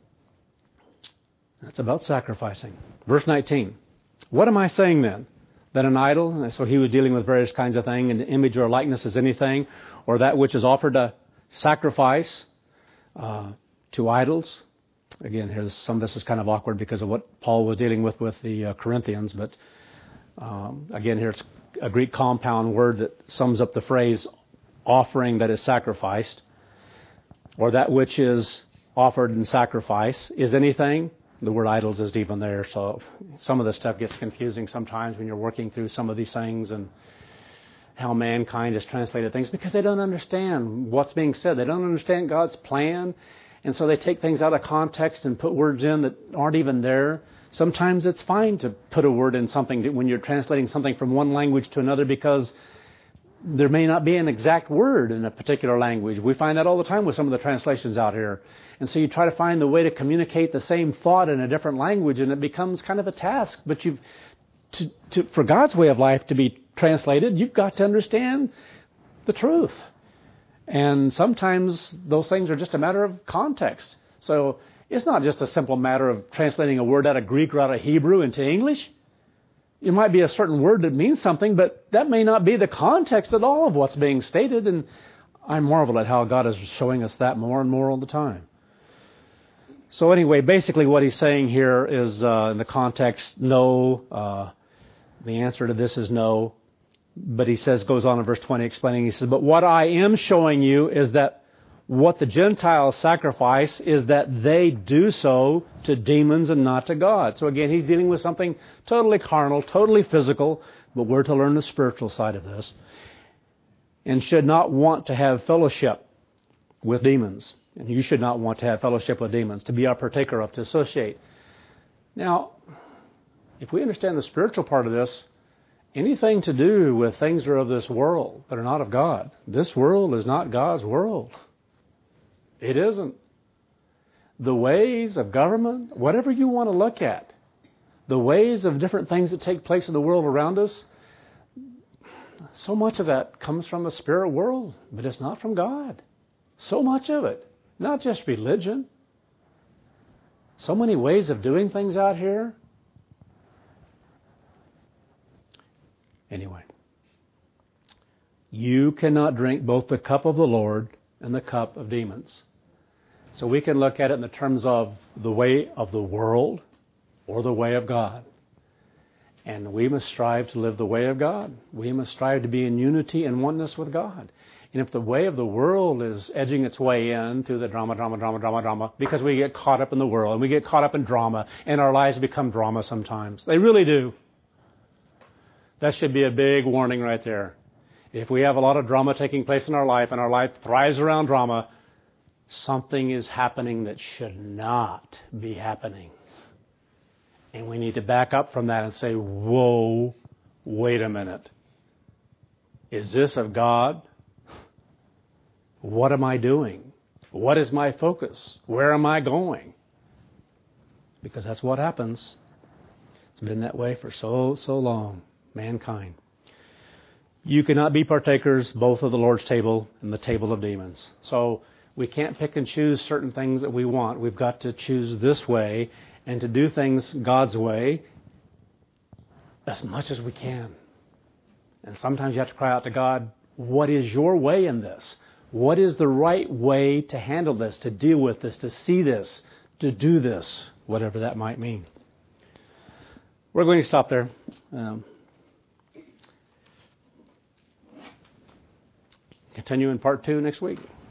That's about sacrificing. Verse nineteen. What am I saying then? than an idol. And so he was dealing with various kinds of things, and the image or likeness is anything, or that which is offered a sacrifice uh, to idols. Again, here some of this is kind of awkward because of what Paul was dealing with with the uh, Corinthians, but um, again, here it's a Greek compound word that sums up the phrase offering that is sacrificed, or that which is offered in sacrifice is anything. The word idols is even there, so some of this stuff gets confusing sometimes when you're working through some of these things and how mankind has translated things, because they don't understand what's being said. They don't understand God's plan, and so they take things out of context and put words in that aren't even there. Sometimes it's fine to put a word in something when you're translating something from one language to another, because there may not be an exact word in a particular language. We find that all the time with some of the translations out here. And so you try to find the way to communicate the same thought in a different language, and it becomes kind of a task. But you've, to, to, for God's way of life to be translated, you've got to understand the truth. And sometimes those things are just a matter of context. So it's not just a simple matter of translating a word out of Greek or out of Hebrew into English. It might be a certain word that means something, but that may not be the context at all of what's being stated. And I marvel at how God is showing us that more and more all the time. So anyway, basically what he's saying here is, uh, in the context, no. Uh, the answer to this is no. But he says, goes on in verse twenty explaining, he says, but what I am showing you is that what the Gentiles sacrifice is that they do so to demons and not to God. So again, he's dealing with something totally carnal, totally physical, but we're to learn the spiritual side of this. And should not want to have fellowship with demons. And you should not want to have fellowship with demons, to be a partaker of, to associate. Now, if we understand the spiritual part of this, anything to do with things that are of this world that are not of God, this world is not God's world. It isn't. The ways of government, whatever you want to look at, the ways of different things that take place in the world around us, so much of that comes from the spirit world, but it's not from God. So much of it. Not just religion. So many ways of doing things out here. Anyway. You cannot drink both the cup of the Lord and the cup of demons. So we can look at it in the terms of the way of the world or the way of God. And we must strive to live the way of God. We must strive to be in unity and oneness with God. And if the way of the world is edging its way in through the drama, drama, drama, drama, drama, because we get caught up in the world and we get caught up in drama, and our lives become drama sometimes. They really do. That should be a big warning right there. If we have a lot of drama taking place in our life and our life thrives around drama, something is happening that should not be happening. And we need to back up from that and say, whoa, wait a minute. Is this of God? What am I doing? What is my focus? Where am I going? Because that's what happens. It's been that way for so, so long. Mankind. You cannot be partakers both of the Lord's table and the table of demons. So we can't pick and choose certain things that we want. We've got to choose this way and to do things God's way as much as we can. And sometimes you have to cry out to God, what is your way in this? What is the right way to handle this, to deal with this, to see this, to do this, whatever that might mean. We're going to stop there. Um, continue in part two next week.